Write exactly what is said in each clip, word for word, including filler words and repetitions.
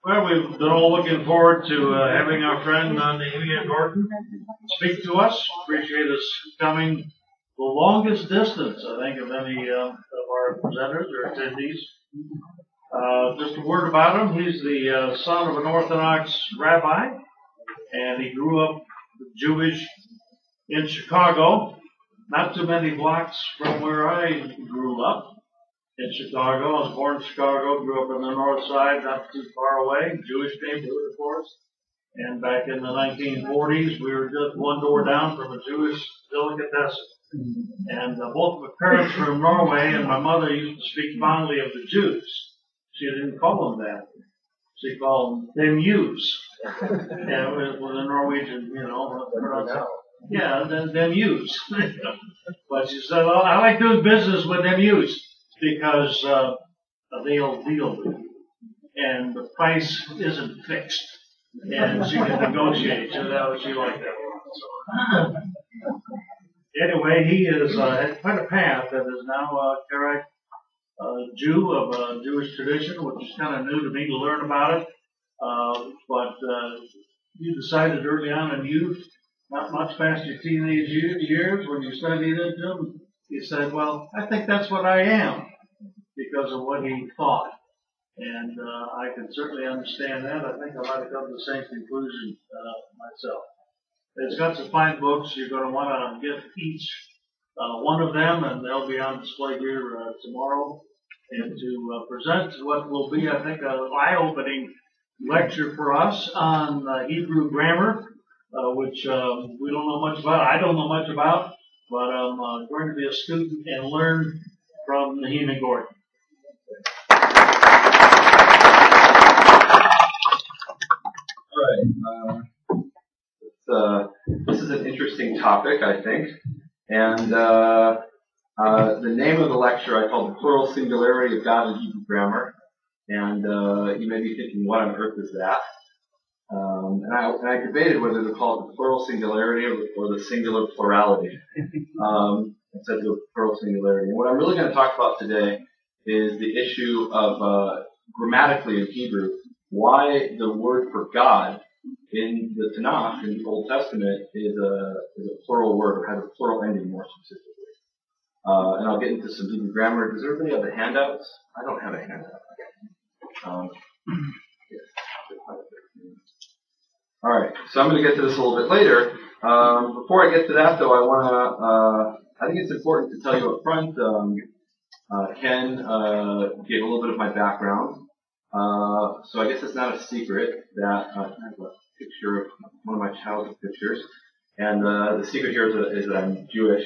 Well, we've been all looking forward to uh, having our friend uh, Nehemiah Gordon speak to us. Appreciate us coming the longest distance, I think, of any uh, of our presenters or attendees. Uh, just a word about him. He's the uh, son of an Orthodox rabbi, and he grew up Jewish in Chicago, not too many blocks from where I grew up. In Chicago. I was born in Chicago, grew up on the north side, not too far away, Jewish neighborhood, of course. And back in the nineteen forties, we were just one door down from a Jewish delicatessen. And uh, both my parents were from Norway, and my mother used to speak fondly of the Jews. She didn't call them that. She called them them Jews. Yeah, with, with a Norwegian, you know, pronunciation. Yeah, them, them Jews. But she said, well, I like doing business with them Jews, because uh, they'll deal with you, and the price isn't fixed, and she can negotiate. So that was she liked that one. So anyway, he is uh, had quite a path that is now a Karaite uh, Jew of a Jewish tradition, which is kind of new to me to learn about it. Uh, but uh, you decided early on in youth, not much past your teenage years, when you studied into them, you said, "Well, I think that's what I am," because of what he thought. And uh, I can certainly understand that. I think I might have come to the same conclusion uh, myself. It's got some fine books. You're going to want to get each uh, one of them, and they'll be on display here uh, tomorrow. And to uh, present what will be, I think, an eye-opening lecture for us on uh, Hebrew grammar, uh, which um, we don't know much about. I don't know much about, but I'm uh, going to be a student and learn from Nehemiah Gordon. All right. Uh, uh, this is an interesting topic, I think. And uh, uh, the name of the lecture I called The Plural Singularity of God in Hebrew Grammar. And uh, you may be thinking, what on earth is that? Um, and, I, and I debated whether to call it the plural singularity or, or the singular plurality. Um, instead of the plural singularity. And what I'm really going to talk about today is the issue of uh, grammatically in Hebrew, why the word for God in the Tanakh, in the Old Testament, is a, is a plural word, or has a plural ending more specifically. Uh, and I'll get into some Hebrew grammar. Does everybody have the handouts? I don't have a handout. Um, yes. All right, so I'm going to get to this a little bit later. Um, before I get to that, though, I want to, uh, I think it's important to tell you up front, um, uh, Ken uh, gave a little bit of my background. Uh, so I guess it's not a secret that uh, I have a picture of one of my childhood pictures. And uh, the secret here is, a, is that I'm Jewish.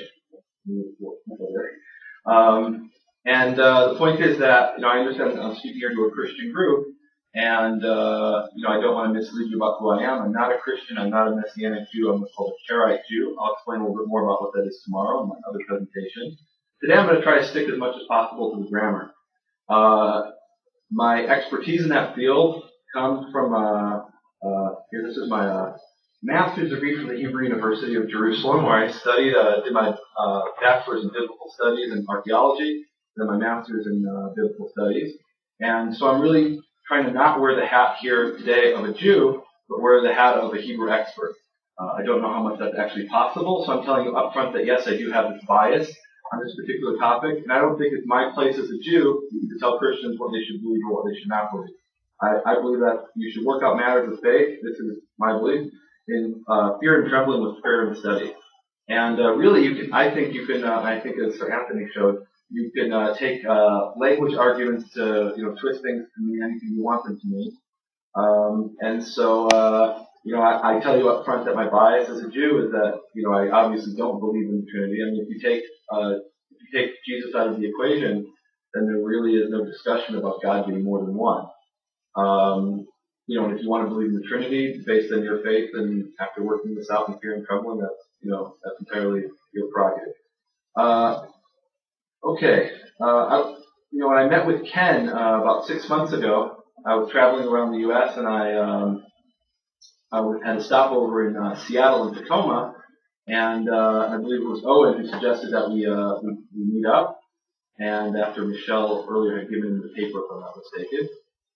Um, and uh, the point is that, you know, I understand I'm speaking here to a Christian group. And, uh, you know, I don't want to mislead you about who I am. I'm not a Christian. I'm not a Messianic Jew. I'm what's called a Karaite Jew. I'll explain a little bit more about what that is tomorrow in my other presentation. Today I'm going to try to stick as much as possible to the grammar. Uh, my expertise in that field comes from, uh, uh, here, this is my, uh, master's degree from the Hebrew University of Jerusalem, where I studied, uh, did my, uh, bachelor's in biblical studies and archaeology, then my master's in, uh, biblical studies. And so I'm really trying to not wear the hat here today of a Jew, but wear the hat of a Hebrew expert. Uh, I don't know how much that's actually possible, so I'm telling you up front that yes, I do have this bias on this particular topic, and I don't think it's my place as a Jew to tell Christians what they should believe or what they should not believe. I, I believe that you should work out matters of faith, this is my belief, in uh, fear and trembling with prayer and study. And uh, really, you can, I think you can, uh, I think as Sir Anthony showed, you can uh, take uh, language arguments to, you know, twist things to mean anything you want them to mean. Um, and so, uh, you know, I, I tell you up front that my bias as a Jew is that, you know, I obviously don't believe in the Trinity. I mean, if you take uh, if you take Jesus out of the equation, then there really is no discussion about God being more than one. Um, you know, and if you want to believe in the Trinity based on your faith, and after working this out in fear and trembling, that's, you know, that's entirely your prerogative. Uh, Okay, uh, I, you know, when I met with Ken uh, about six months ago, I was traveling around the U S and I, um, I had a stopover in uh, Seattle and Tacoma, and uh, I believe it was Owen who suggested that we, uh, we, we meet up. And after Michelle earlier had given him the paper, if I'm not mistaken,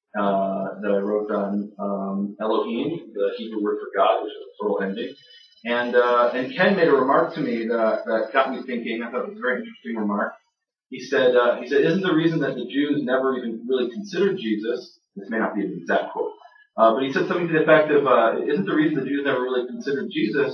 uh, that I wrote on um, Elohim, the Hebrew word for God, which is a plural ending. And uh, and Ken made a remark to me that, that got me thinking. I thought it was a very interesting remark. He said, uh, he said, isn't the reason that the Jews never even really considered Jesus, this may not be an exact quote, uh, but he said something to the effect of, uh, isn't the reason the Jews never really considered Jesus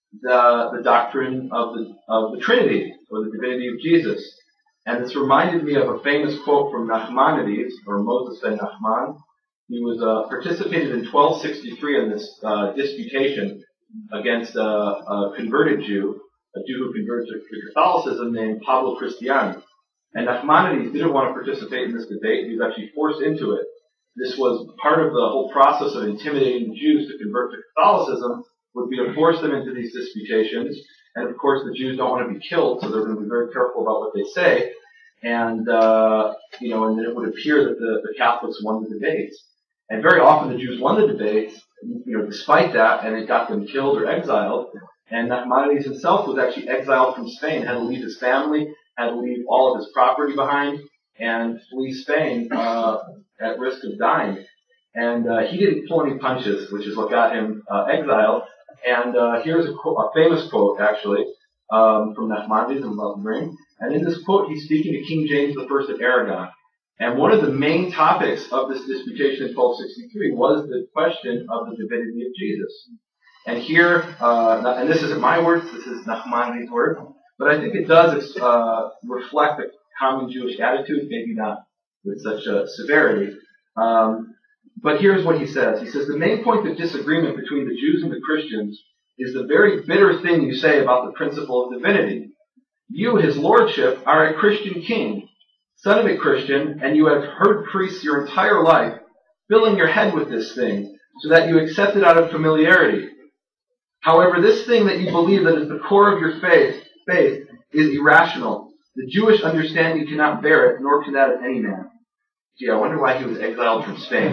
the, the doctrine of the, of the Trinity, or the divinity of Jesus? And this reminded me of a famous quote from Nachmanides, or Moses ben Nachman. He was uh, participated in twelve sixty-three in this uh, disputation against a, a converted Jew, a Jew who converted to Catholicism named Pablo Cristiani. And Nachmanides didn't want to participate in this debate. He was actually forced into it. This was part of the whole process of intimidating the Jews to convert to Catholicism, would be to force them into these disputations. And of course, the Jews don't want to be killed, so they're going to be very careful about what they say. And, uh, you know, and then it would appear that the, the Catholics won the debates. And very often the Jews won the debates, you know, despite that, and it got them killed or exiled. And Nachmanides himself was actually exiled from Spain, had to leave his family, had to leave all of his property behind, and flee Spain uh, at risk of dying. And uh, he didn't pull any punches, which is what got him uh, exiled. And uh, here's a, quote, a famous quote, actually, um, from Nachmanides I'm about to bring. And in this quote, he's speaking to King James the First of Aragon. And one of the main topics of this disputation in twelve sixty-three was the question of the divinity of Jesus. And here, uh, and this isn't my words, this is Nachmanides' word, but I think it does uh, reflect a common Jewish attitude, maybe not with such a severity. Um, but here's what he says. He says, the main point of disagreement between the Jews and the Christians is the very bitter thing you say about the principle of divinity. You, his lordship, are a Christian king, son of a Christian, and you have heard priests your entire life, filling your head with this thing, so that you accept it out of familiarity. However, this thing that you believe that is the core of your faith, faith is irrational. The Jewish understanding cannot bear it, nor can that of any man. Gee, I wonder why he was exiled from Spain.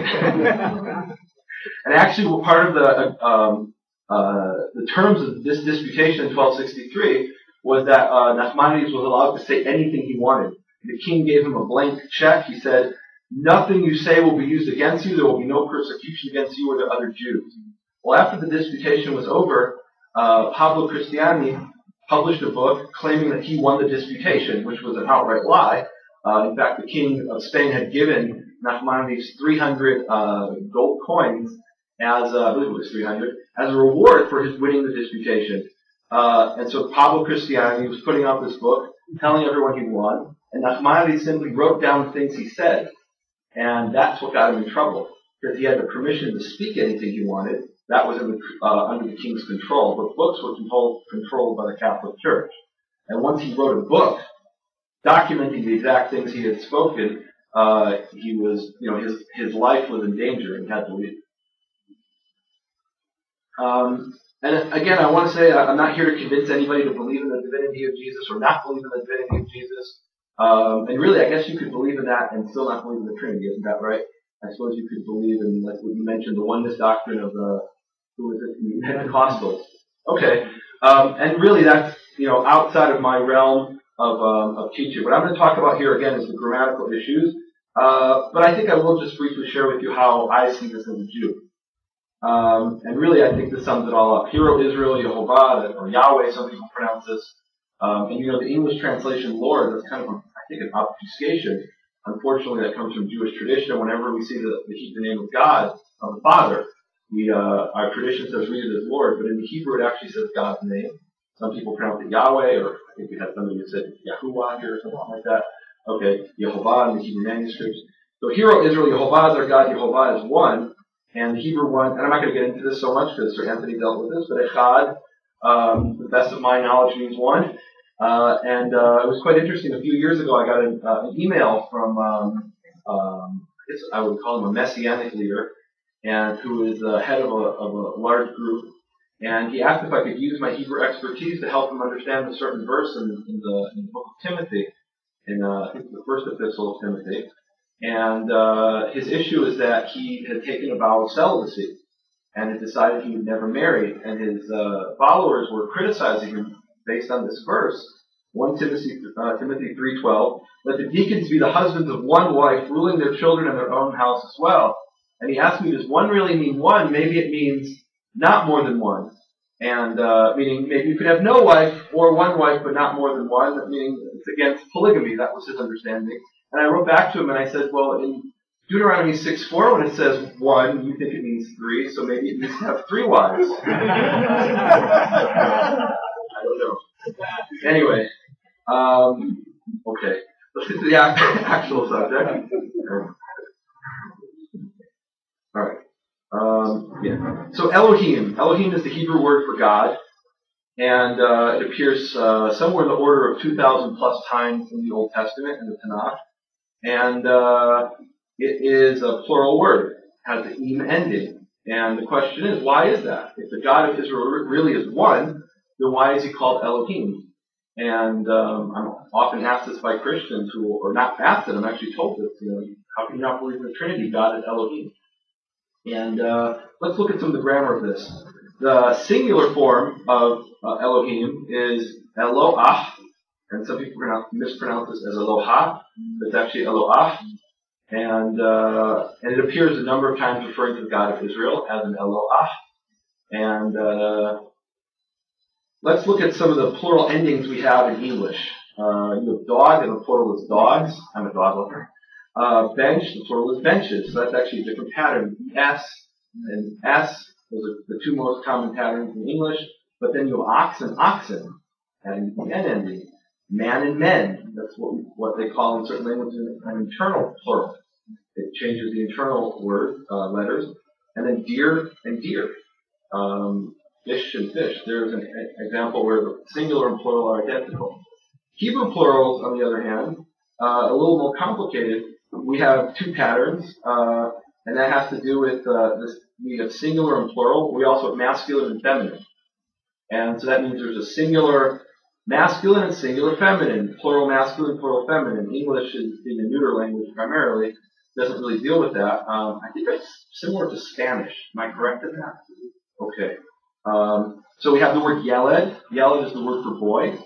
And actually, part of the um, uh, the terms of this disputation in twelve sixty-three was that uh, Nachmanides was allowed to say anything he wanted. The king gave him a blank check. He said, nothing you say will be used against you. There will be no persecution against you or the other Jews. Well, after the disputation was over, uh, Pablo Cristiani published a book claiming that he won the disputation, which was an outright lie. Uh, in fact, the king of Spain had given Nachmanides three hundred uh, gold coins as, uh, I believe it was three hundred, as a reward for his winning the disputation. Uh, and so Pablo Cristiani was putting out this book, telling everyone he won, and Nachmanides simply wrote down things he said. And that's what got him in trouble, because he had the permission to speak anything he wanted. That was in the, uh, under the king's control, but books were controlled, controlled by the Catholic Church. And once he wrote a book documenting the exact things he had spoken, uh, he was, you know, his his life was in danger and he had to leave. Um, and again, I want to say I'm not here to convince anybody to believe in the divinity of Jesus or not believe in the divinity of Jesus. Um, and really, I guess you could believe in that and still not believe in the Trinity, isn't that right? I suppose you could believe in, like what you mentioned, the oneness doctrine of the, who is it, the Pentecostals. Okay. Um, and really that's, you know, outside of my realm of, um, of teaching. What I'm going to talk about here again is the grammatical issues. Uh, but I think I will just briefly share with you how I see this as a Jew. Um, and really I think this sums it all up. Hero Israel, Yehovah, or Yahweh, some people pronounce this. Um, and you know, the English translation Lord, that's kind of, a, I think, an obfuscation. Unfortunately, that comes from Jewish tradition. Whenever we see the, the Hebrew name of God, of the Father, we, uh, our tradition says read it as Lord, but in the Hebrew it actually says God's name. Some people pronounce it Yahweh, or I think we had somebody who said Yahuwah here or something like that. Okay, Yehovah in the Hebrew manuscripts. So Hero Israel, Yehovah is our God, Yehovah is one, and the Hebrew one, and I'm not going to get into this so much because Sir Anthony dealt with this, but Echad, um, the best of my knowledge means one. Uh, and uh, it was quite interesting. A few years ago, I got an, uh, an email from, um, um, I guess I would call him a messianic leader, and who is the head of a, of a large group. And he asked if I could use my Hebrew expertise to help him understand a certain verse in, in, the, in the book of Timothy, in uh, I think the first epistle of Timothy. And uh, his issue is that he had taken a vow of celibacy and had decided he would never marry. And his uh, followers were criticizing him based on this verse. First Timothy, uh, Timothy three twelve. Let the deacons be the husbands of one wife, ruling their children and their own house as well. And he asked me, does one really mean one? Maybe it means not more than one. And, uh, meaning maybe you could have no wife or one wife, but not more than one, meaning it's against polygamy. That was his understanding. And I wrote back to him and I said, well, in Deuteronomy six four, when it says one, you think it means three, so maybe it means to have three wives. I don't know. Anyway, um, okay. Let's get to the actual subject. All right. Um, yeah. So Elohim. Elohim is the Hebrew word for God, and uh, it appears uh, somewhere in the order of two thousand plus times in the Old Testament and the Tanakh, and uh, it is a plural word. It has the im ending, and the question is, why is that? If the God of Israel really is one, then why is he called Elohim? And um, I'm often asked this by Christians who, or not asked it, I'm actually told this. You know, how can you not believe in the Trinity? God is Elohim. And uh, let's look at some of the grammar of this. The singular form of uh, Elohim is Eloah, and some people pronounce, mispronounce this as Eloha. It's actually Eloah, and uh, and it appears a number of times referring to the God of Israel as an Eloah. And uh, let's look at some of the plural endings we have in English. Uh, you have dog, and the plural is dogs. I'm a dog lover. Uh, bench, the plural is benches. So that's actually a different pattern. S and S, those are the two most common patterns in English. But then you have ox and oxen, and the N ending. Man and men, that's what we, what they call in certain languages an internal plural. It changes the internal word, uh, letters. And then deer and deer. Um, fish and fish. There's an example where the singular and plural are identical. Hebrew plurals, on the other hand, uh, a little more complicated. We have two patterns, uh, and that has to do with uh, this. We have singular and plural. We also have masculine and feminine. And so that means there's a singular masculine and singular feminine, plural masculine, plural feminine. English is being a neuter language primarily, doesn't really deal with that. Um, I think that's similar to Spanish. Am I correct in that? Okay. Um, so we have the word yeled. Yeled is the word for boy.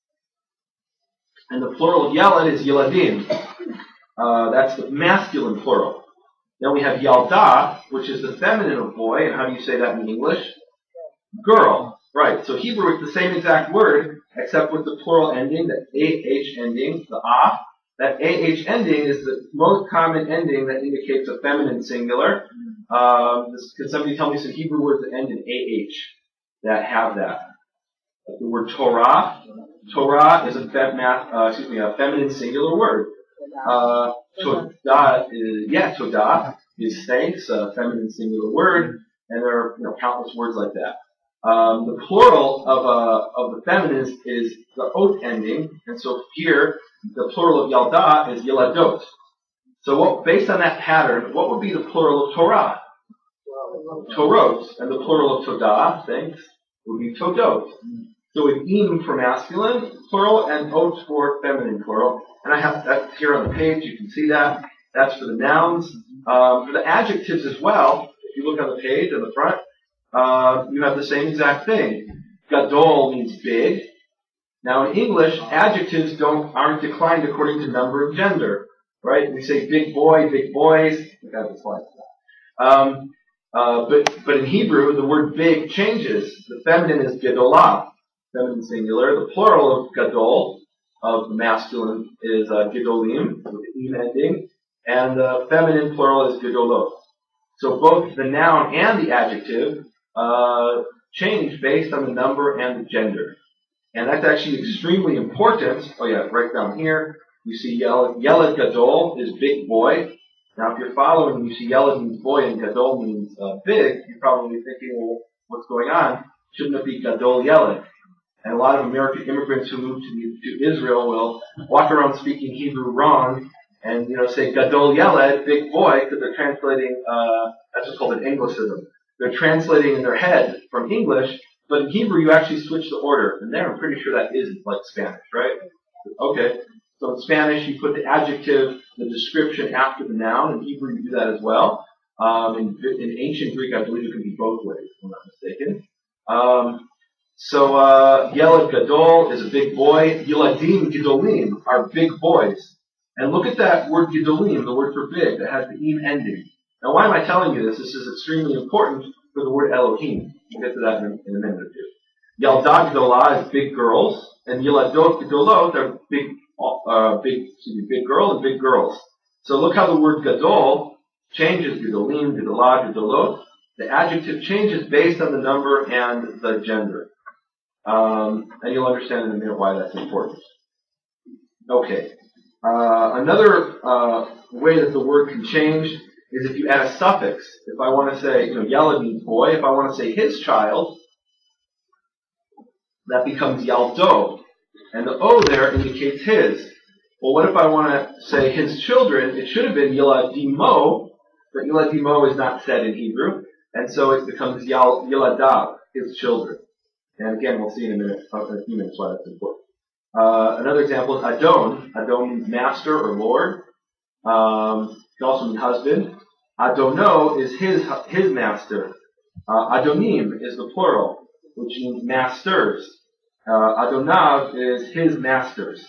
And the plural of yeled is yeladim. Uh, that's the masculine plural. Then we have yalda, which is the feminine of boy. And how do you say that in English? Girl. Right. So Hebrew is the same exact word, except with the plural ending, the ah ending, the ah. That ah ending is the most common ending that indicates a feminine singular. Um, this, can somebody tell me some Hebrew words that end in ah that have that? Like the word Torah. Torah is a fem, uh, excuse me, a feminine singular word. Uh, Todah is, yeah, Todah is thanks, a feminine singular word, and there are, you know, countless words like that. Um, the plural of uh, of the feminine is, is the ot ending, and so here the plural of yalda is yeladot. So, what, based on that pattern, what would be the plural of Torah? Torot, and the plural of Todah, thanks, would be Todot. So, with im for masculine plural and ot for feminine plural. And I have that here on the page. You can see that. That's for the nouns. Um, for the adjectives as well, if you look on the page on the front, uh, you have the same exact thing. Gadol means big. Now in English, adjectives don't aren't declined according to number of gender, right? We say big boy, big boys. I got the slide for that. Um, uh, but but in Hebrew, the word big changes. The feminine is gedolah, feminine singular. The plural of gadol, of the masculine, is uh, gedolim, with the im ending, and the feminine plural is gedolot. So both the noun and the adjective uh, change based on the number and the gender. And that's actually extremely important. Oh yeah, right down here, you see Yeled, Yeled Gadol is big boy. Now if you're following, you see Yeled means boy and Gadol means uh, big, you're probably thinking, well, what's going on? Shouldn't it be Gadol Yeled? And a lot of American immigrants who move to, to Israel will walk around speaking Hebrew wrong and, you know, say Gadol Yeled, big boy, because they're translating, uh, that's what's called an Anglicism. They're translating in their head from English, but in Hebrew you actually switch the order. And there I'm pretty sure that isn't like Spanish, right? Okay. So in Spanish you put the adjective, the description after the noun. In Hebrew you do that as well. Um, in, in ancient Greek I believe it can be both ways, if I'm not mistaken. Um, So uh, Yelad Gadol is a big boy. Yeladim Gedolim are big boys. And look at that word Gedolim, the word for big, that has the im ending. Now, why am I telling you this? This is extremely important for the word Elohim. We'll get to that in, in a minute or two. Yaldah Gedolah is big girls, and Yeladot Gedolot are big, uh, big, excuse me, big girl and big girls. So look how the word Gadol changes, Gedolim, Gedolah, Gedolot. The adjective changes based on the number and the gender. Um, and you'll understand in a minute why that's important. Okay. Uh, another uh, way that the word can change is if you add a suffix. If I want to say, you know, Yalad means boy. If I want to say his child, that becomes Yaldo. And the O there indicates his. Well, what if I want to say his children? It should have been Yeladimo, but Yeladimo is not said in Hebrew. And so it becomes Yal, Yeladav, his children. And again, we'll see in a minute, in a few minutes why that's important. Uh, another example is Adon. Adon means master or lord. Um, it can also mean husband. Adono is his his master. Uh, Adonim is the plural, which means masters. Uh, Adonav is his masters.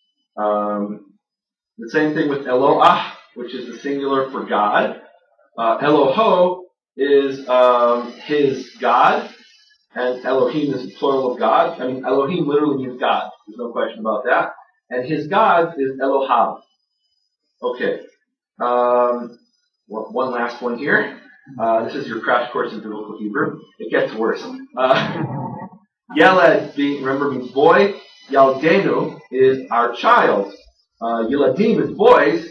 Um, the same thing with Eloah, which is the singular for God. Uh, Eloho is um, his God. And Elohim is the plural of God. I mean, Elohim literally means God. There's no question about that. And his God is Elohim. Okay. Um, one last one here. Uh, this is your crash course in biblical Hebrew. It gets worse. Uh, Yeled, being, remember, means boy. Yaldenu is our child. Uh, Yeladim is boys.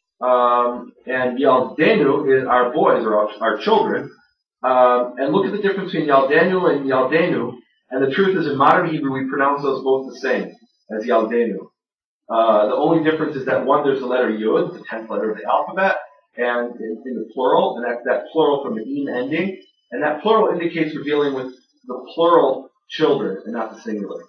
Um, and Yaldenu is our boys, or our, our children. Um, and look at the difference between Yaldenu and Yaldenu. And the truth is, in modern Hebrew, we pronounce those both the same as Yaldenu. Uh, the only difference is that one, there's the letter Yud, the tenth letter of the alphabet, and in, in the plural, and that's that plural from the im ending. And that plural indicates we're dealing with the plural children and not the singular.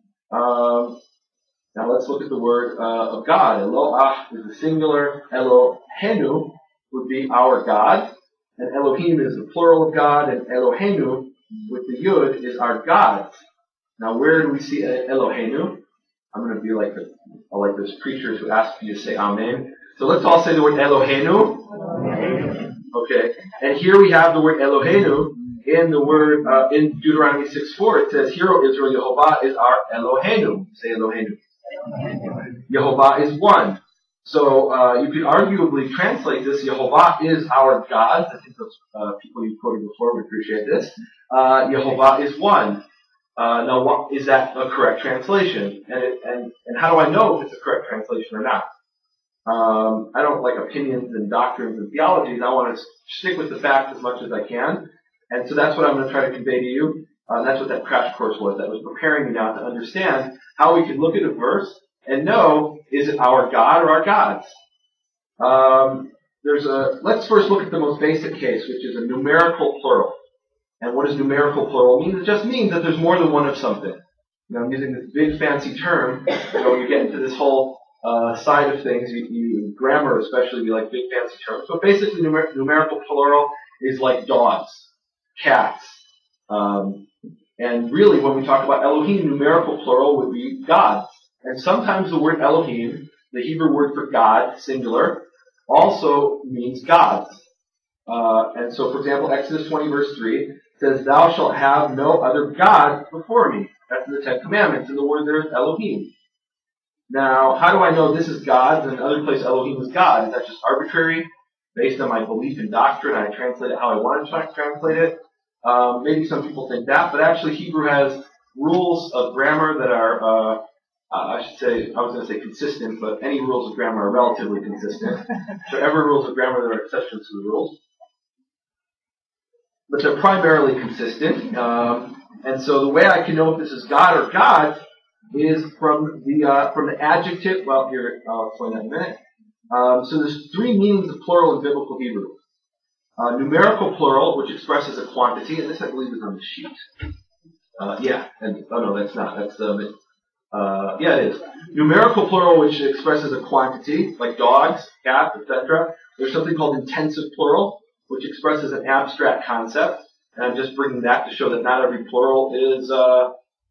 Um, now let's look at the word uh, of God. Eloah is the singular. Elohenu would be our God. And Elohim is the plural of God, and Elohenu, with the Yud, is our gods. Now, where do we see Elohenu? I'm going to be like the, like those preachers who ask you to say Amen. So let's all say the word Elohenu. Elohenu. Okay. And here we have the word Elohenu in the word, uh, in Deuteronomy six four. It says, Hear, O Israel, Yehovah is our Elohenu. Say Elohenu. Yehovah is one. So uh, you could arguably translate this, Yehovah is our God. I think those uh, people you quoted before would appreciate this. Uh, Yehovah is one. Uh, now, what, is that a correct translation? And, it, and and how do I know if it's a correct translation or not? Um, I don't like opinions and doctrines and theologies. I want to stick with the facts as much as I can. And so that's what I'm going to try to convey to you. Uh, that's what that crash course was. That was preparing you now to understand how we can look at a verse and know, is it our God or our gods? Um, there's a, let's first look at the most basic case, which is a numerical plural. And what does numerical plural mean? It just means that there's more than one of something. You know, I'm using this big fancy term. You know, you get into this whole uh, side of things. You, you grammar, especially, you like big fancy terms. But basically, numer- numerical plural is like dogs, cats. Um, and really, when we talk about Elohim, numerical plural would be gods. And sometimes the word Elohim, the Hebrew word for God, singular, also means gods. Uh, and so, for example, Exodus twenty, verse three, says, Thou shalt have no other gods before me. That's in the Ten Commandments, and the word there is Elohim. Now, how do I know this is God and other place Elohim is God? Is that just arbitrary, based on my belief in doctrine? I translate it how I want to translate it. Um, maybe some people think that, but actually Hebrew has rules of grammar that are, uh, uh, I should say, I was going to say consistent, but any rules of grammar are relatively consistent. So every rules of grammar, there are exceptions to the rules. But they're primarily consistent. Um, and so the way I can know if this is God or gods is from the uh, from the adjective. Well, here, I'll explain that in a minute. Um, so there's three meanings of plural in biblical Hebrew. Uh, numerical plural, which expresses a quantity, and this I believe is on the sheet. Uh, yeah, and oh no, that's not. That's the uh, yeah, it is. Numerical plural, which expresses a quantity, like dogs, cats, et cetera. There's something called intensive plural, which expresses an abstract concept, and I'm just bringing that to show that not every plural is uh,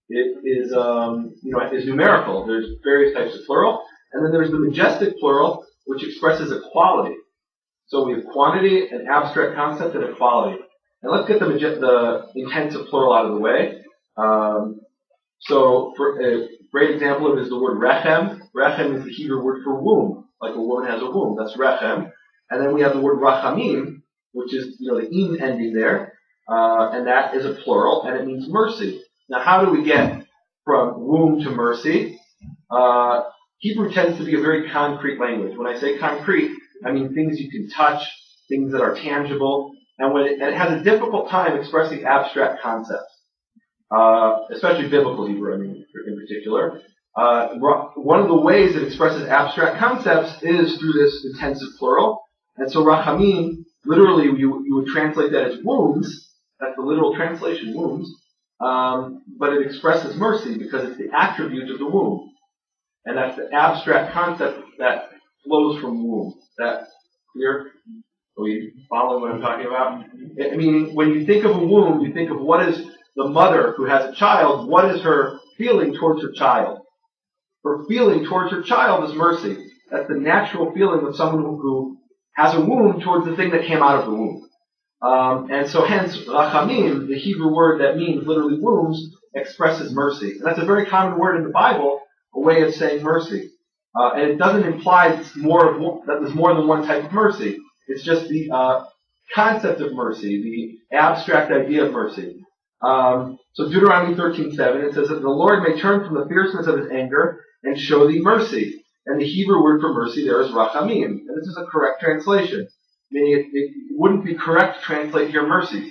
It is, um, you know, is numerical. There's various types of plural. And then there's the majestic plural, which expresses equality. So we have quantity, an abstract concept, and equality. And let's get the, the intensive plural out of the way. Um, so for a great example of it is the word rechem. Rechem is the Hebrew word for womb, like a woman has a womb. That's rechem. And then we have the word rachamim, which is, you know, the im ending there, uh, and that is a plural, and it means mercy. Now, how do we get from womb to mercy? Uh, Hebrew tends to be a very concrete language. When I say concrete, I mean things you can touch, things that are tangible, and when it, and it has a difficult time expressing abstract concepts, uh, especially biblical Hebrew, I mean, in particular. Uh, one of the ways it expresses abstract concepts is through this intensive plural. And so rachamim, literally you, you would translate that as wombs. That's the literal translation, wombs. Um, but it expresses mercy because it's the attribute of the womb. And that's the abstract concept that flows from womb. Is that clear? Are you following what I'm talking about? I mean, when you think of a womb, you think of what is the mother who has a child, what is her feeling towards her child? Her feeling towards her child is mercy. That's the natural feeling of someone who, who has a womb towards the thing that came out of the womb. Um, and so hence, rachamim, the Hebrew word that means literally wombs, expresses mercy. And that's a very common word in the Bible, a way of saying mercy. Uh, and it doesn't imply it's more of one, that there's more than one type of mercy. It's just the uh, concept of mercy, the abstract idea of mercy. Um, so Deuteronomy thirteen seven, it says that the Lord may turn from the fierceness of his anger and show thee mercy. And the Hebrew word for mercy there is rachamim. And this is a correct translation. Meaning it, it wouldn't be correct to translate here mercies.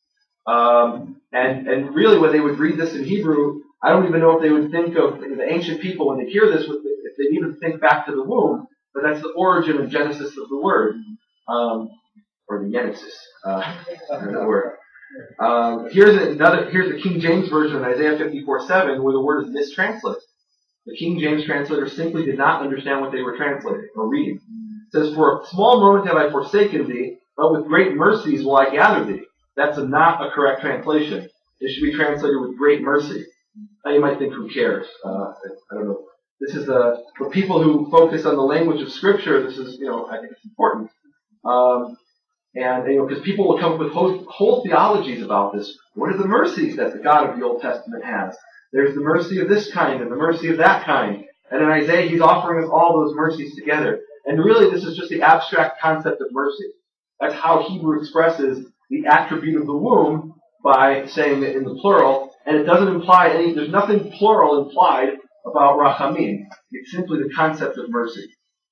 Um, and, and really when they would read this in Hebrew, I don't even know if they would think of, the ancient people, when they hear this, if they'd even think back to the womb, but that's the origin and genesis of the word. Um, or the genesis, uh, the word. Um, here's another, here's the King James version of Isaiah fifty-four seven, where the word is mistranslated. The King James translator simply did not understand what they were translating or reading. It says, for a small moment have I forsaken thee, but with great mercies will I gather thee. That's a, not a correct translation. It should be translated with great mercy. Now you might think, who cares? Uh, I, I don't know. This is the, for people who focus on the language of Scripture, this is, you know, I think it's important. Um, and, you know, because people will come up with whole, whole theologies about this. What are the mercies that the God of the Old Testament has? There's the mercy of this kind and the mercy of that kind. And in Isaiah, he's offering us all those mercies together. And really, this is just the abstract concept of mercy. That's how Hebrew expresses the attribute of the womb by saying it in the plural. And it doesn't imply any, there's nothing plural implied about rachamim. It's simply the concept of mercy.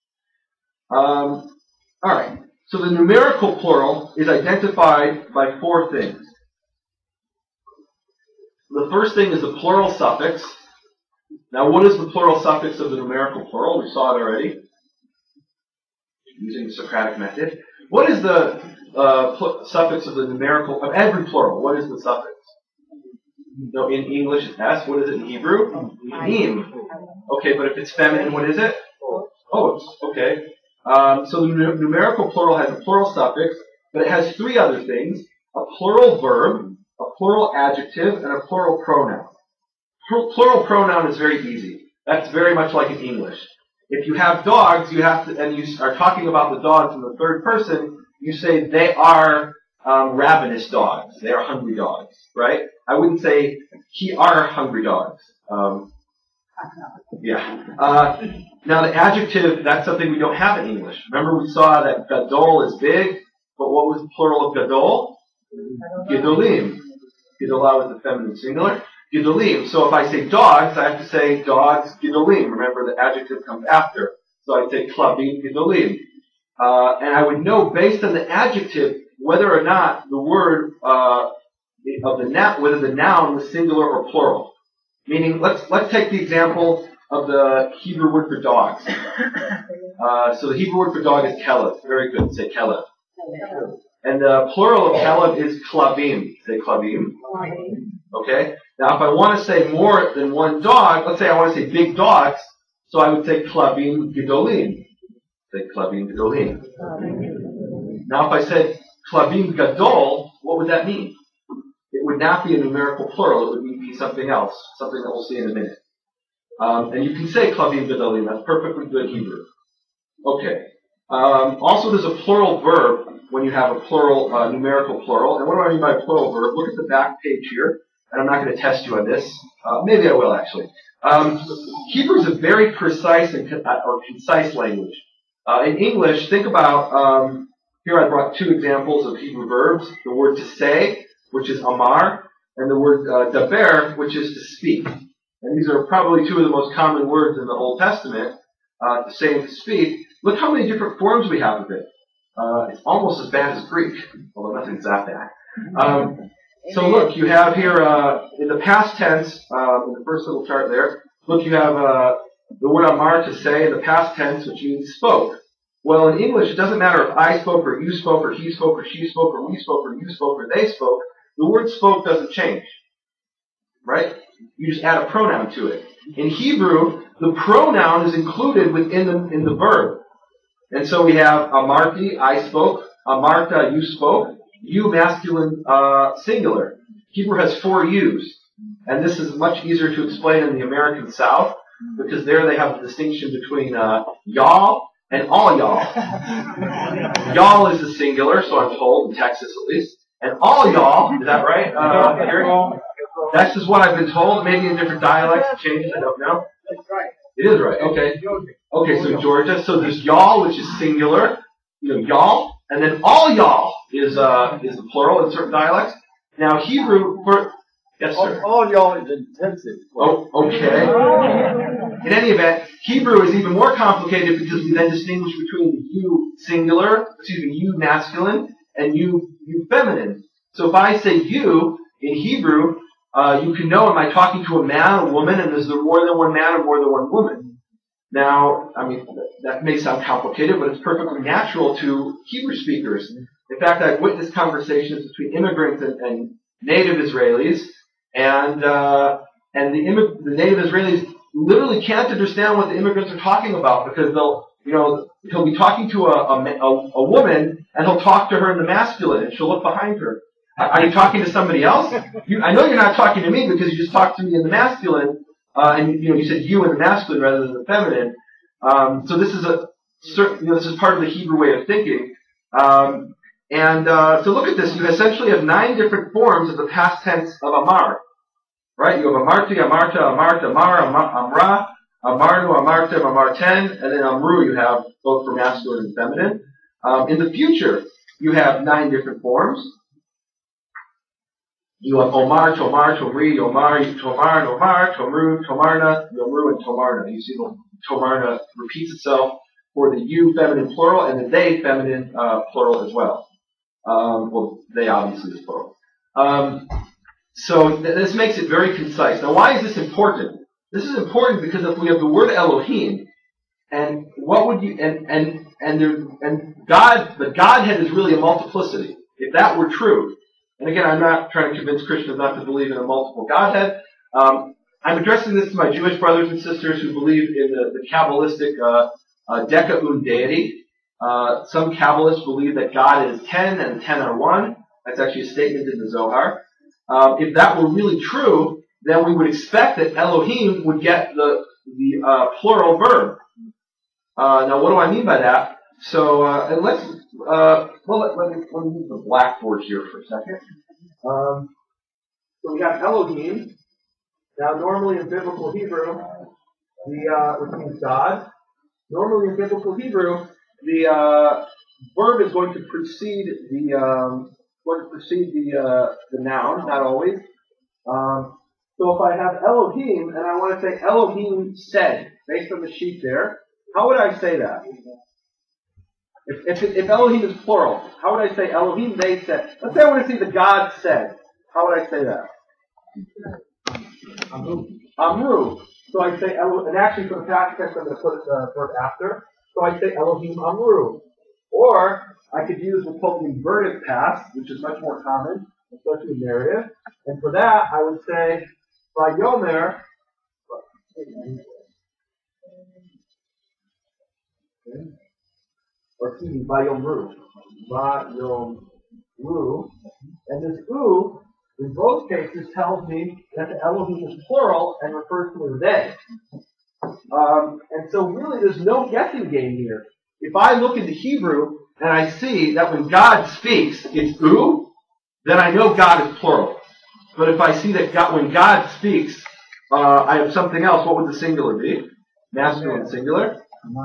Um, alright. So the numerical plural is identified by four things. The first thing is the plural suffix. Now, what is the plural suffix of the numerical plural? We saw it already, using the Socratic method. What is the uh, pl- suffix of the numerical, of every plural? What is the suffix? No, in English it's S. What is it in Hebrew? Im. Okay, but if it's feminine, what is it? Oh, it's, okay. Um, so the n- numerical plural has a plural suffix, but it has three other things. A plural verb, a plural adjective, and a plural pronoun. Plural pronoun is very easy. That's very much like in English. If you have dogs, you have to, and you are talking about the dogs in the third person, you say they are um, ravenous dogs. They are hungry dogs, right? I wouldn't say he are hungry dogs. Um, yeah. Uh, now the adjective, that's something we don't have in English. Remember we saw that gadol is big, but what was the plural of gadol? Gedolim. Gedolah was the feminine singular. Gedolim. So if I say dogs, I have to say dogs, gedolim. Remember, the adjective comes after. So I'd say klavim, gedolim. Uh, and I would know, based on the adjective, whether or not the word uh, of the noun, whether the noun was singular or plural. Meaning, let's let's take the example of the Hebrew word for dogs. Uh, so the Hebrew word for dog is kelev. Very good. Say kelev. And the plural of kelev is klavim. Say klavim. Okay? Now, if I want to say more than one dog, let's say I want to say big dogs, so I would say klavim gedolim. Say klavim gedolim. Now, if I said klavim gadol, what would that mean? It would not be a numerical plural. It would be be something else, something that we'll see in a minute. Um, and you can say klavim gedolim, that's perfectly good Hebrew. Okay. Um, also, there's a plural verb when you have a plural, uh, numerical plural. And what do I mean by a plural verb? Look at the back page here. And I'm not going to test you on this. Uh, maybe I will, actually. Um, Hebrew is a very precise and con- or concise language. Uh, in English, think about, um, here I brought two examples of Hebrew verbs. The word to say, which is amar, and the word uh, daber, which is to speak. And these are probably two of the most common words in the Old Testament, uh, to say and to speak. Look how many different forms we have of it. Uh, it's almost as bad as Greek, although nothing's that bad. Um, so look, you have here, uh, in the past tense, uh, in the first little chart there, look, you have uh, the word amar, to say, in the past tense, which means spoke. Well, in English, it doesn't matter if I spoke, or you spoke, or he spoke, or she spoke, or we spoke, or you spoke, or they spoke. The word spoke doesn't change. Right? You just add a pronoun to it. In Hebrew, the pronoun is included within the, in the verb. And so we have amarti, I spoke, amarta, you spoke, you masculine uh, singular. Hebrew has four U's. And this is much easier to explain in the American South, because there they have the distinction between uh, y'all and all y'all. Y'all is the singular, so I'm told, in Texas at least. And all y'all, is that right? Uh, here? That's just what I've been told. Maybe in different dialects it changes, I don't know. That's right. It is right, okay. Okay, so Georgia, so there's y'all, which is singular, you know, y'all, and then all y'all is uh is the plural in certain dialects. Now Hebrew, for, yes sir. All, all y'all is intensive. Oh, okay. In any event, Hebrew is even more complicated because we then distinguish between the you singular, excuse me, you masculine, and you you feminine. So if I say you in Hebrew, uh, you can know, am I talking to a man, a woman, and is there more than one man or more than one woman? Now, I mean, that may sound complicated, but it's perfectly natural to Hebrew speakers. In fact, I've witnessed conversations between immigrants and, and native Israelis, and uh, and the, immig- the native Israelis literally can't understand what the immigrants are talking about because they'll, you know, he'll be talking to a, a, a, a woman, and he'll talk to her in the masculine, and she'll look behind her. Are you talking to somebody else? You, I know you're not talking to me because you just talked to me in the masculine, uh, and you know you said you in the masculine rather than the feminine. Um, so this is a certain, you know, this is part of the Hebrew way of thinking. Um, and uh, so look at this. You essentially have nine different forms of the past tense of amar. Right? You have amarti, amarta, amart, amar, amra, amarnu, amartem, amarten, and then amru you have both for masculine and feminine. Um, in the future, you have nine different forms. You have Omar, Tomar, Tomri, Omar, Tomar, Nomar, Tomru, Tomarna, Yomru, and Tomarna. You see the Tomarna repeats itself for the you feminine plural and the they feminine uh, plural as well. Um, well, they obviously is plural. Um, so th- this makes it very concise. Now, why is this important? This is important because if we have the word Elohim, and what would you and and and there, and God, the Godhead is really a multiplicity. If that were true. And again, I'm not trying to convince Christians not to believe in a multiple Godhead. Um, I'm addressing this to my Jewish brothers and sisters who believe in the, the Kabbalistic uh, uh, decaun deity. Uh, some Kabbalists believe that God is ten and ten are one. That's actually a statement in the Zohar. Um, if that were really true, then we would expect that Elohim would get the the uh, plural verb. Uh, now, what do I mean by that? So, uh, and let's, uh, well, let, let, me, let me use the blackboard here for a second. Um, so we have Elohim. Now, normally in biblical Hebrew, the, uh, which means God, normally in biblical Hebrew, the, uh, verb is going to precede the, um, going to precede the, uh, the noun, not always. Um, so if I have Elohim, and I want to say Elohim said, based on the sheet there, how would I say that? If, if, if Elohim is plural, how would I say Elohim, they said? Let's say I want to see the God said. How would I say that? Amru. Amru. So I say Elohim, and actually for the past tense I'm going to put the verb after. So I say Elohim Amru. Or I could use what's called the inverted past, which is much more common, especially in narrative. And for that I would say Vayomer. Okay. Or excuse me, Vayomru. Vayomru. And this U is in both cases tells me that the Elohim is plural and refers to a they. Um, and so really there's no guessing game here. If I look into Hebrew and I see that when God speaks, it's U, then I know God is plural. But if I see that God, when God speaks, uh, I have something else, what would the singular be? Masculine singular?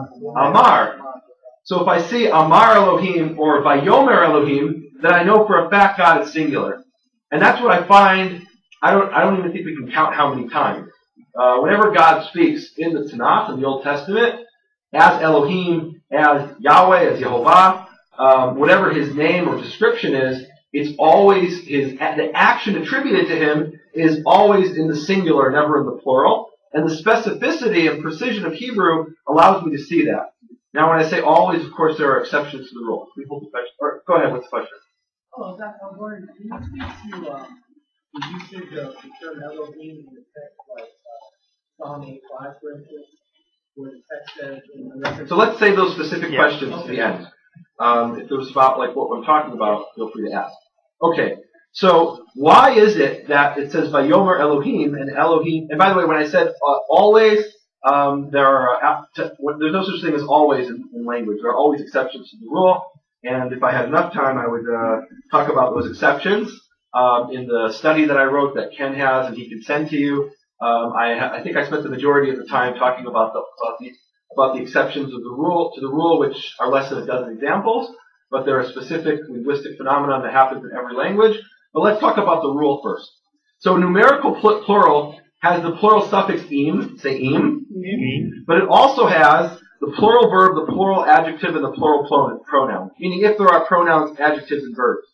Amar. So if I see Amar Elohim or Vayomer Elohim, then I know for a fact God is singular. And that's what I find, I don't I don't even think we can count how many times. Uh, whenever God speaks in the Tanakh, in the Old Testament, as Elohim, as Yahweh, as Yehovah, um, whatever his name or description is, it's always his, the action attributed to him is always in the singular, never in the plural. And the specificity and precision of Hebrew allows me to see that. Now when I say always, of course there are exceptions to the rule. People, or, go ahead, what's the question? Oh, that, I'm wondering, can you speak to um, the usage of the term Elohim in the text, like uh, Psalm eight five, for instance, where the text says in the reference. So let's save those specific Yeah. questions Okay. to the end. Um, if there's about like what I'm talking about, feel free to ask. Okay, so why is it that it says Vayomer Elohim and Elohim? And by the way, when I said uh, always, um, there are uh, to, there's no such thing as always in, in language. There are always exceptions to the rule. And if I had enough time, I would uh, talk about those exceptions um, in the study that I wrote that Ken has and he can send to you. Um, I, I think I spent the majority of the time talking about the, about the about the exceptions of the rule to the rule, which are less than a dozen examples, but there are specific linguistic phenomena that happens in every language. But let's talk about the rule first. So numerical pl- plural has the plural suffix im, say im, but it also has the plural verb, the plural adjective, and the plural pronoun, meaning if there are pronouns, adjectives, and verbs.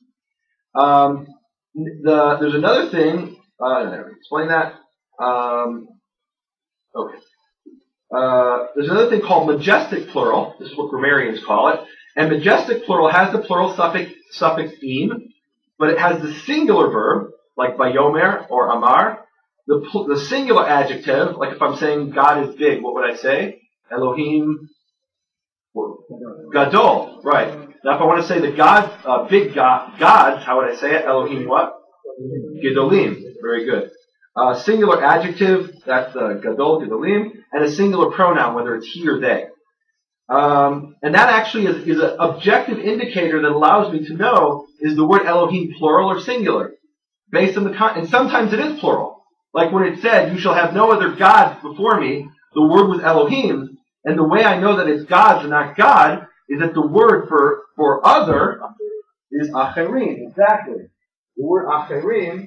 Um, the, there's another thing, uh, I'll explain that. Um, okay. Uh, there's another thing called majestic plural. This is what grammarians call it. And majestic plural has the plural suffix, suffix im, but it has the singular verb, like vayomer or amar. The, pl- the singular adjective, like if I'm saying God is big, what would I say? Elohim Gadol, right. Now if I want to say the God, uh, big God, gods, how would I say it? Elohim what? Gedolim. Very good. Uh, singular adjective, that's uh, Gadol, Gedolim, and a singular pronoun, whether it's he or they. Um, and that actually is, is an objective indicator that allows me to know is the word Elohim plural or singular, based on the con- and sometimes it is plural. Like when it said, "You shall have no other gods before me," the word was Elohim, and the way I know that it's gods and not God is that the word for for other is acherim. Exactly, the word acherim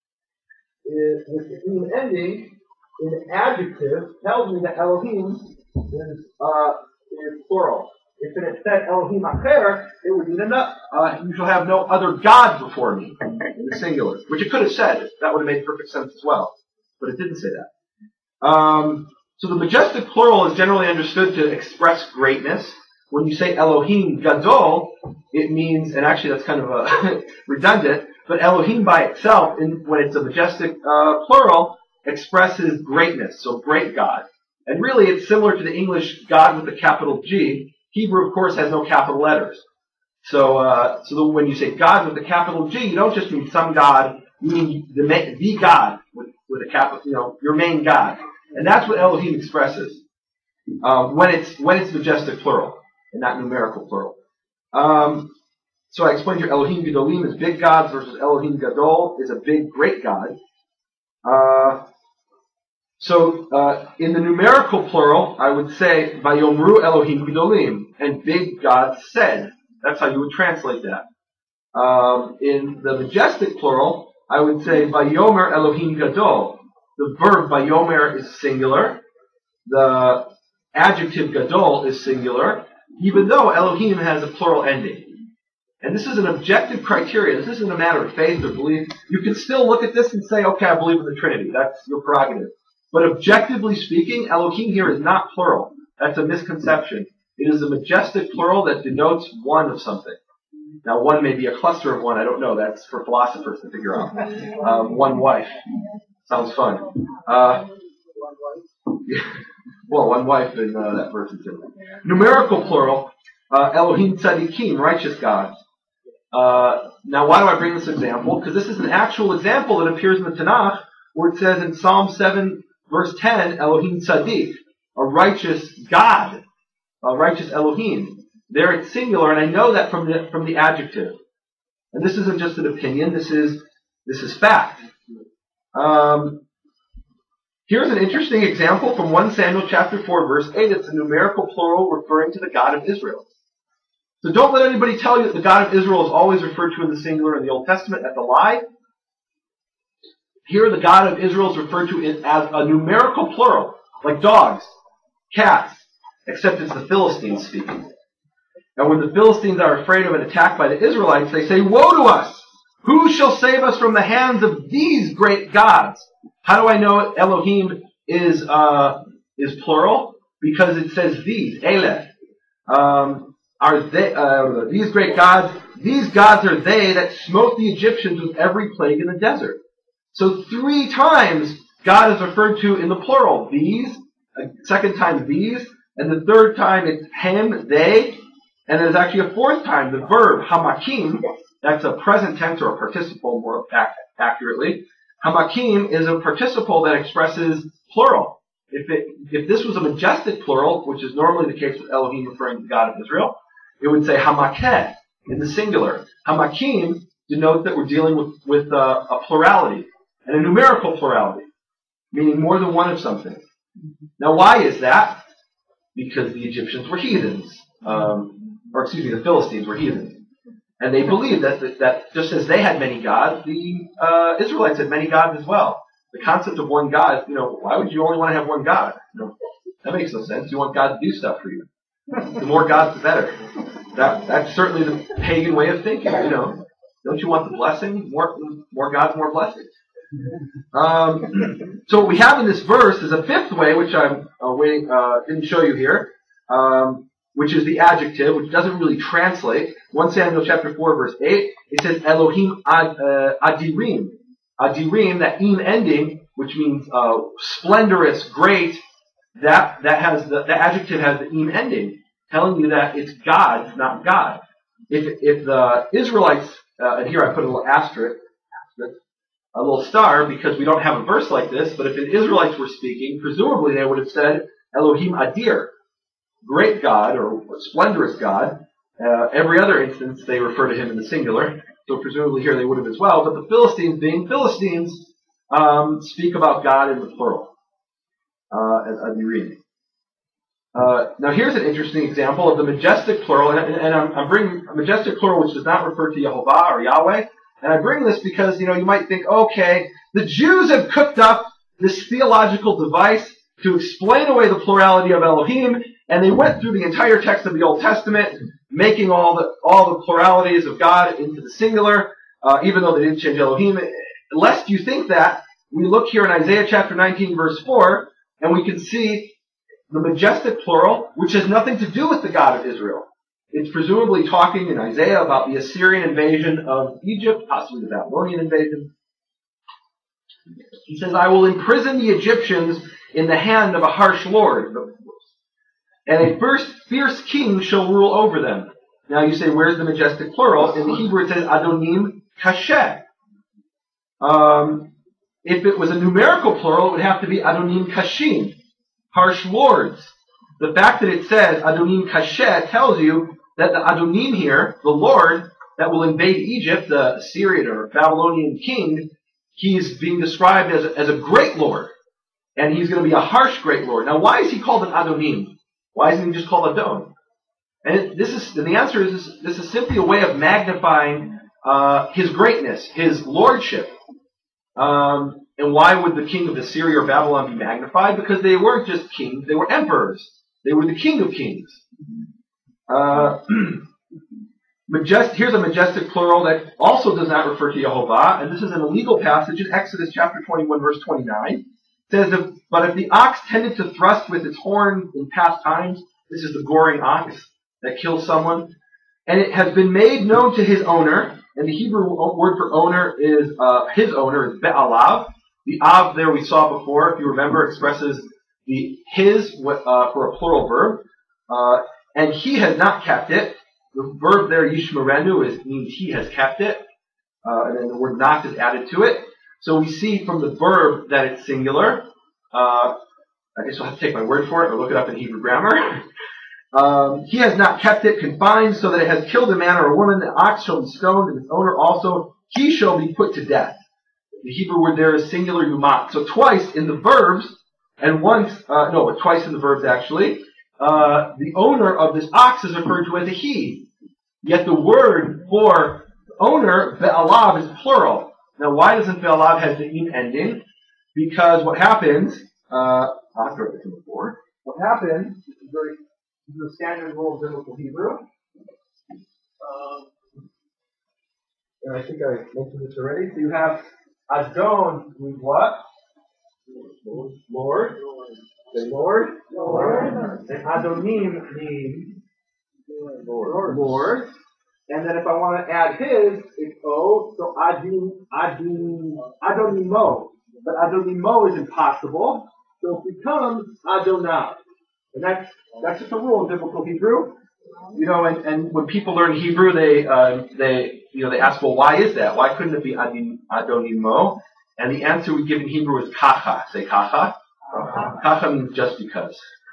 is with the im ending in adjective tells me that Elohim is uh, is plural. If it had said Elohim acher, it would mean enough. Uh, you shall have no other gods before me in the singular, which it could have said. That would have made perfect sense as well, but it didn't say that. Um, so the majestic plural is generally understood to express greatness. When you say Elohim Gadol, it means, and actually that's kind of uh, redundant, but Elohim by itself, in, when it's a majestic uh, plural, expresses greatness, so great God. And really it's similar to the English God with a capital G. Hebrew, of course, has no capital letters. So, uh, so the, when you say God with a capital G, you don't just mean some God, you mean the, the God with, with a capital, you know, your main God. And that's what Elohim expresses, um, when it's, when it's majestic plural, and not numerical plural. Um, so I explained here Elohim Gedolim is big gods versus Elohim Gadol is a big, great God. Uh, So, uh, in the numerical plural, I would say, Vayomru Elohim Gedolim, and big gods said. That's how you would translate that. Um, in the majestic plural, I would say, Vayomer Elohim Gadol. The verb Vayomer is singular. The adjective Gadol is singular, even though Elohim has a plural ending. And this is an objective criteria. This isn't a matter of faith or belief. You can still look at this and say, okay, I believe in the Trinity. That's your prerogative. But objectively speaking, Elohim here is not plural. That's a misconception. It is a majestic plural that denotes one of something. Now, one may be a cluster of one. I don't know. That's for philosophers to figure out. Um, one wife. Sounds fun. Uh, well, one wife in uh, that verse is in. Numerical plural, uh, Elohim Tzadikim, righteous gods. Uh, now, why do I bring this example? Because this is an actual example that appears in the Tanakh, where it says in Psalm seven, verse ten, Elohim Tzaddik, a righteous God, a righteous Elohim. There it's singular, and I know that from the from the adjective. And this isn't just an opinion. This is this is fact. Um, here's an interesting example from First Samuel chapter four, verse eight. It's a numerical plural referring to the God of Israel. So don't let anybody tell you that the God of Israel is always referred to in the singular in the Old Testament. That's a lie. Here the God of Israel is referred to as a numerical plural, like dogs, cats, except it's the Philistines speaking. And when the Philistines are afraid of an attack by the Israelites, they say, "Woe to us! Who shall save us from the hands of these great gods?" How do I know Elohim is uh, is plural? Because it says these, Eleh. Um, are they uh, these great gods? These gods are they that smote the Egyptians with every plague in the desert. So three times God is referred to in the plural. These, a second time these, and the third time it's him, they, and there's actually a fourth time, the verb hamakim. That's a present tense or a participle more ac- accurately. Hamakim is a participle that expresses plural. If it, if this was a majestic plural, which is normally the case with Elohim referring to the God of Israel, it would say hamakeh in the singular. Hamakim denotes that we're dealing with, with uh, a plurality, and a numerical plurality, meaning more than one of something. Now why is that? Because the Egyptians were heathens. Um, or excuse me, the Philistines were heathens. And they believed that, that, that just as they had many gods, the uh, Israelites had many gods as well. The concept of one God, you know, why would you only want to have one God? You know, that makes no sense. You want God to do stuff for you. The more gods, the better. That, that's certainly the pagan way of thinking, you know. Don't you want the blessing? More, more gods, more blessings. Um, so what we have in this verse is a fifth way, which I'm uh, waiting, uh, didn't show you here, um, which is the adjective, which doesn't really translate. First Samuel chapter four, verse eight, it says Elohim ad, uh, Adirim. Adirim, that im ending, which means uh, splendorous, great, that that has the, the adjective has the im ending, telling you that it's God, not God. If if the Israelites, uh, and here I put a little asterisk, asterisk, a little star, because we don't have a verse like this, but if the Israelites were speaking, presumably they would have said Elohim Adir, great God or splendorous God. Uh, every other instance they refer to him in the singular, so presumably here they would have as well. But the Philistines, being Philistines, um, speak about God in the plural, uh, as Adirim. Uh, now here's an interesting example of the majestic plural, and, and I'm, I'm bringing a majestic plural which does not refer to Yehovah or Yahweh. And I bring this because, you know, you might think, okay, the Jews have cooked up this theological device to explain away the plurality of Elohim, and they went through the entire text of the Old Testament, making all the all the pluralities of God into the singular, uh, even though they didn't change Elohim. Lest you think that, we look here in Isaiah chapter nineteen, verse four, and we can see the majestic plural, which has nothing to do with the God of Israel. It's presumably talking in Isaiah about the Assyrian invasion of Egypt, possibly the Babylonian invasion. He says, I will imprison the Egyptians in the hand of a harsh lord, and a first fierce king shall rule over them. Now you say, where's the majestic plural? In the Hebrew it says, Adonim Kasheh. Um, if it was a numerical plural, it would have to be Adonim Kashim, harsh lords. The fact that it says Adonim Kasheh tells you that the Adonim here, the Lord that will invade Egypt, the Assyrian or Babylonian king, he's being described as a, as a great Lord. And he's going to be a harsh great Lord. Now why is he called an Adonim? Why isn't he just called Adon? And it, this is, and the answer is, this, this is simply a way of magnifying uh, his greatness, his lordship. Um, and why would the king of Assyria or Babylon be magnified? Because they weren't just kings, they were emperors. They were the king of kings. Uh, majest, here's a majestic plural that also does not refer to Yehovah, and this is in a legal passage in Exodus chapter twenty-one, verse twenty-nine. It says, if, but if the ox tended to thrust with its horn in past times, this is the goring ox that kills someone, and it has been made known to his owner, and the Hebrew word for owner is, uh, his owner is be'alav. The av there we saw before, if you remember, expresses the his uh, for a plural verb, uh, and he has not kept it. The verb there, yishmerenu, is means he has kept it, uh, and then the word not is added to it. So we see from the verb that it's singular. Uh, I guess I'll have to take my word for it or look it up in Hebrew grammar. Um, he has not kept it confined so that it has killed a man or a woman. The ox shall be stoned, and its owner also, he shall be put to death. The Hebrew word there is singular yumat. So twice in the verbs, and once, uh, no, but twice in the verbs actually, uh, the owner of this ox is referred to as a he. Yet the word for owner, be'alav, is plural. Now why doesn't be'alav have the in ending? Because what happens, uh, I'll throw this in the board. What happens, this is very, this is a standard rule of biblical Hebrew. Um, and I think I mentioned this already. So you have Adon means what? Lord. Lord. The Lord. Lord. And Adonim means Lord. Lord. And then if I want to add his, it's O. So Adim, Adim, Adonimo. But Adonimo is impossible. So it becomes Adonai. And that's, that's just a rule in biblical Hebrew. You know, and, and when people learn Hebrew, they, uh, they, you know, they ask, well, why is that? Why couldn't it be Adim, Adonimo? And the answer we give in Hebrew is kacha. Say kacha. Kacha means just because.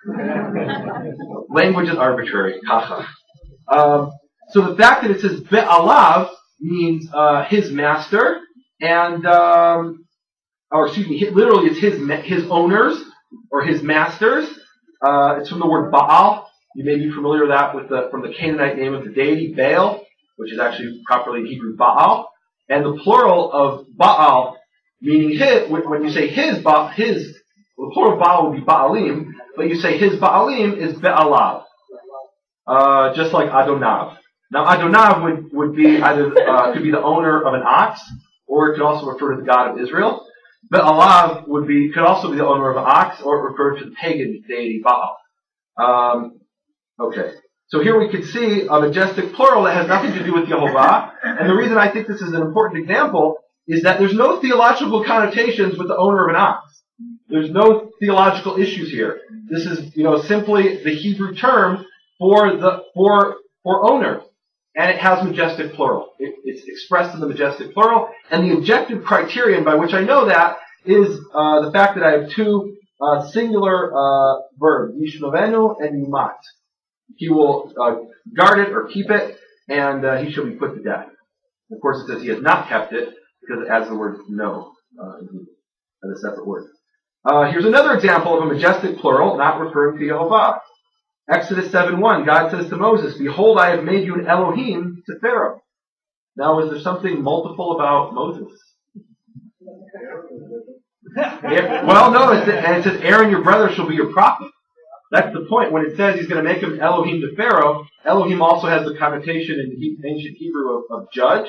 Language is arbitrary. Kacha. Um, so the fact that it says be'alav means uh, his master, and um, or excuse me, literally it's his his owners or his masters. Uh, it's from the word Baal. You may be familiar with that with the, from the Canaanite name of the deity Baal, which is actually properly in Hebrew Baal, and the plural of Baal, meaning his. When you say his Baal, his well, the plural of Baal would be Baalim, but you say his Baalim is Be'alav, uh, just like Adonav. Now Adonav would would be either uh, could be the owner of an ox, or it could also refer to the God of Israel. Be'alav would be could also be the owner of an ox, or it referred to the pagan deity Baal. Um, okay. So here we can see a majestic plural that has nothing to do with Yehovah. And the reason I think this is an important example is that there's no theological connotations with the owner of an ox. There's no theological issues here. This is, you know, simply the Hebrew term for the for for owner, and it has majestic plural. It, it's expressed in the majestic plural, and the objective criterion by which I know that is uh, the fact that I have two uh, singular uh, verbs, yishnovenu and yumat. He will uh, guard it or keep it, and uh, he shall be put to death. Of course, it says he has not kept it because it adds the word no uh, as a separate word. Uh, here's another example of a majestic plural, not referring to Yehovah. Exodus seven one, God says to Moses, "Behold, I have made you an Elohim to Pharaoh." Now, is there something multiple about Moses? Yeah, well, no, it's, and it says, "Aaron, your brother, shall be your prophet." That's the point. When it says he's going to make him Elohim to Pharaoh, Elohim also has the connotation in the ancient Hebrew of, of judge.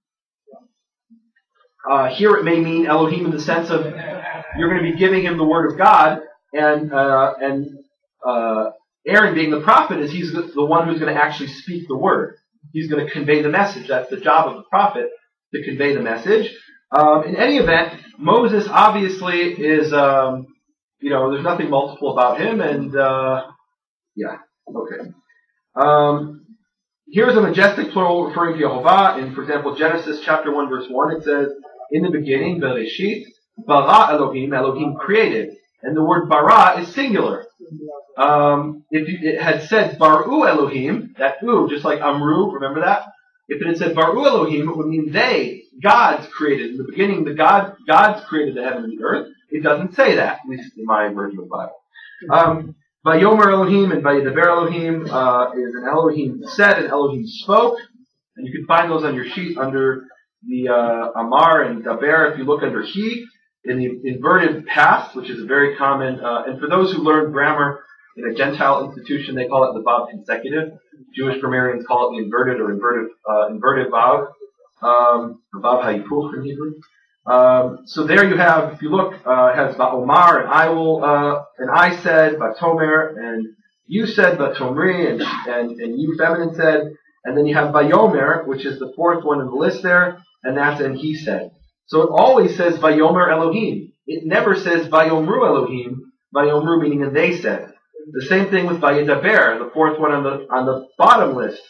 Uh, here it may mean Elohim in the sense of you're going to be giving him the word of God, and uh, and uh, Aaron, being the prophet, is he's the, the one who's going to actually speak the word. He's going to convey the message. That's the job of the prophet, to convey the message. Um, in any event, Moses obviously is, um, you know, there's nothing multiple about him, and uh, yeah, okay. Um, here's a majestic plural referring to Yehovah. In, for example, Genesis chapter one, verse one, it says, "In the beginning, Bereshit, bara Elohim, Elohim created." And the word bara is singular. Um, if you, it had said baru Elohim, that u, just like amru, remember that? If it had said baru Elohim, it would mean they, gods created. In the beginning, the God, gods created the heaven and the earth. It doesn't say that, at least in my version of the Bible. Um, Vayomer Elohim and Vayedaber Elohim uh, is an Elohim said and Elohim spoke. And you can find those on your sheet under the uh, Amar and Daber. If you look under he, in the inverted past, which is a very common, uh, and for those who learn grammar in a Gentile institution, they call it the Vav consecutive. Jewish grammarians call it the inverted or inverted, uh, inverted Vav, um, Vav Hayipuch in Hebrew. Um, so there you have, if you look, uh, it has Va'omar, and I will, uh, and I said, Va'tomer, and you said, Va'tomri, and, and, and you feminine said, and then you have Vayomer, which is the fourth one in the list there, and that's, and he said. So it always says Vayomer Elohim. It never says Vayomru Elohim, Vayomru meaning and they said. The same thing with Vayedaber, the fourth one on the on the bottom list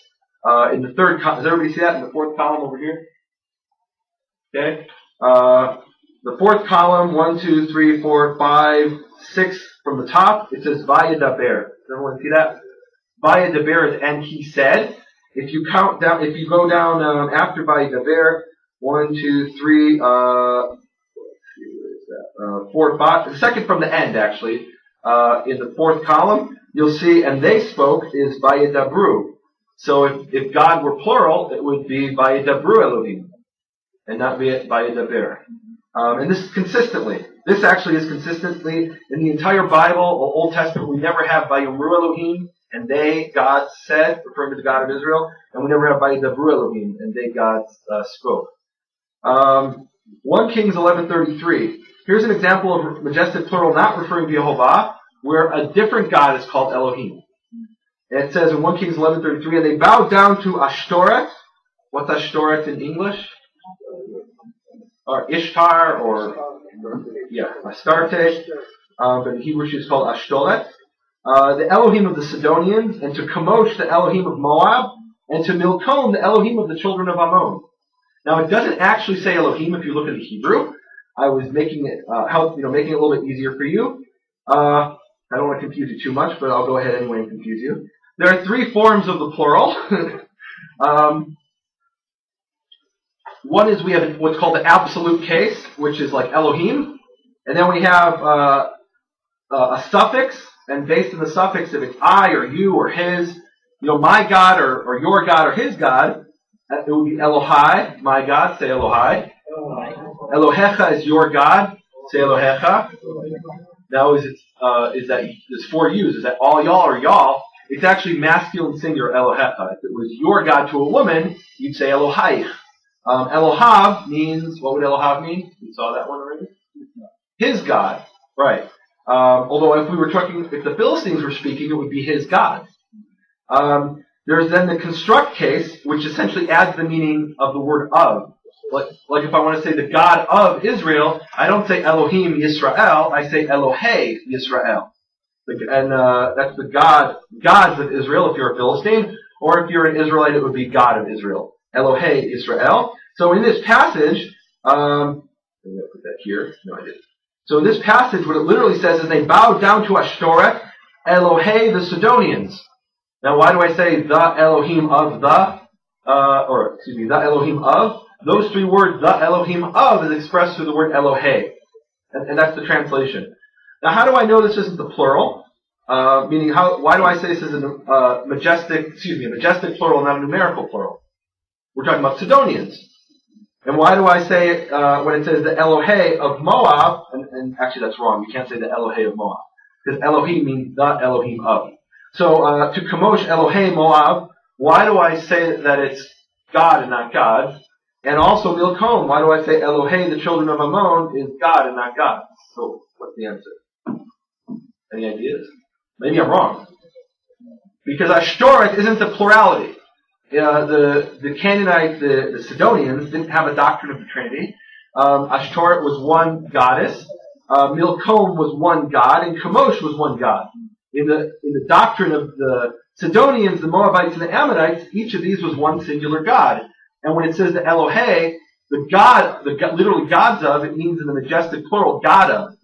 Uh, in the third column, does everybody see that in the fourth column over here? Okay. Uh, the fourth column, one, two, three, four, five, six from the top, it says Vayedaber. Does everyone see that? Vayedaber is and he said. If you count down, if you go down um, after Vayedaber, one, two, three, uh, let's see, where is that? Uh, four, five, the second from the end actually, uh, in the fourth column, you'll see, and they spoke is Vayedabru. So if, if God were plural, it would be Vayedabru Elohim, and not Vayedaber. Um, and this is consistently. This actually is consistently in the entire Bible, or Old Testament. We never have Vayomru Elohim, and they, God said, referring to the God of Israel, and we never have Vayedabru Elohim, and they, God uh, spoke. Um, First Kings eleven thirty-three. Here's an example of majestic plural not referring to Yehovah, where a different God is called Elohim. And it says in First Kings eleven thirty-three, and they bowed down to Ashtoreth. What's Ashtoreth in English? Or Ishtar, or, yeah, Astarte. Uh, but in Hebrew she's called Ashtoreth. Uh, the Elohim of the Sidonians, and to Chemosh, the Elohim of Moab, and to Milcom, the Elohim of the children of Ammon. Now it doesn't actually say Elohim if you look at the Hebrew. I was making it, uh, help, you know, making it a little bit easier for you. Uh, I don't want to confuse you too much, but I'll go ahead anyway and confuse you. There are three forms of the plural. um, one is we have what's called the absolute case, which is like Elohim. And then we have uh, uh, a suffix, and based on the suffix, if it's I or you or his, you know, my God or, or your God or his God, it would be Elohai, my God, say Elohai. Elohecha is your God, say Elohecha. Now is it, uh, is that, there's four U's, is that all y'all or y'all? It's actually masculine singular, Elohecha. If it was your God to a woman, you'd say Elohaich. Um, Elohav means, what would Elohav mean? You saw that one already? His God, right. Um, although if we were talking, if the Philistines were speaking, it would be his God. Um, there's then the construct case, which essentially adds the meaning of the word of. Like, like if I want to say the God of Israel, I don't say Elohim Yisrael, I say Elohei Yisrael. And uh, that's the God, gods of Israel if you're a Philistine, or if you're an Israelite, it would be God of Israel. Elohei Israel. So in this passage, um, I'm going to put that here. No, I didn't. So in this passage, what it literally says is they bowed down to Ashtoreth, Elohei the Sidonians. Now, why do I say the Elohim of the, uh, or excuse me, the Elohim of? Those three words, the Elohim of, is expressed through the word Elohei. And, and that's the translation. Now, how do I know this isn't the plural? Uh, meaning, how? Why do I say this is a uh, majestic, excuse me, a majestic plural, not a numerical plural? We're talking about Sidonians. And why do I say it, uh, when it says the Elohei of Moab, and, and actually that's wrong, you can't say the Elohei of Moab, because Elohim means the Elohim of. So, uh, to Chemosh Elohei Moab, why do I say that it's God and not God? And also Milcom, why do I say Elohei, the children of Ammon, is God and not God? So, what's the answer? Any ideas? Maybe I'm wrong. Because Ashtoreth isn't the plurality. Uh, the, the Canaanites, the, the Sidonians, didn't have a doctrine of the Trinity. Um, Ashtoreth was one goddess. Uh, Milcom was one god, and Chemosh was one god. In the, in the doctrine of the Sidonians, the Moabites, and the Ammonites, each of these was one singular god. And when it says the Elohei, the God, the literally gods of, it means in the majestic plural, God of.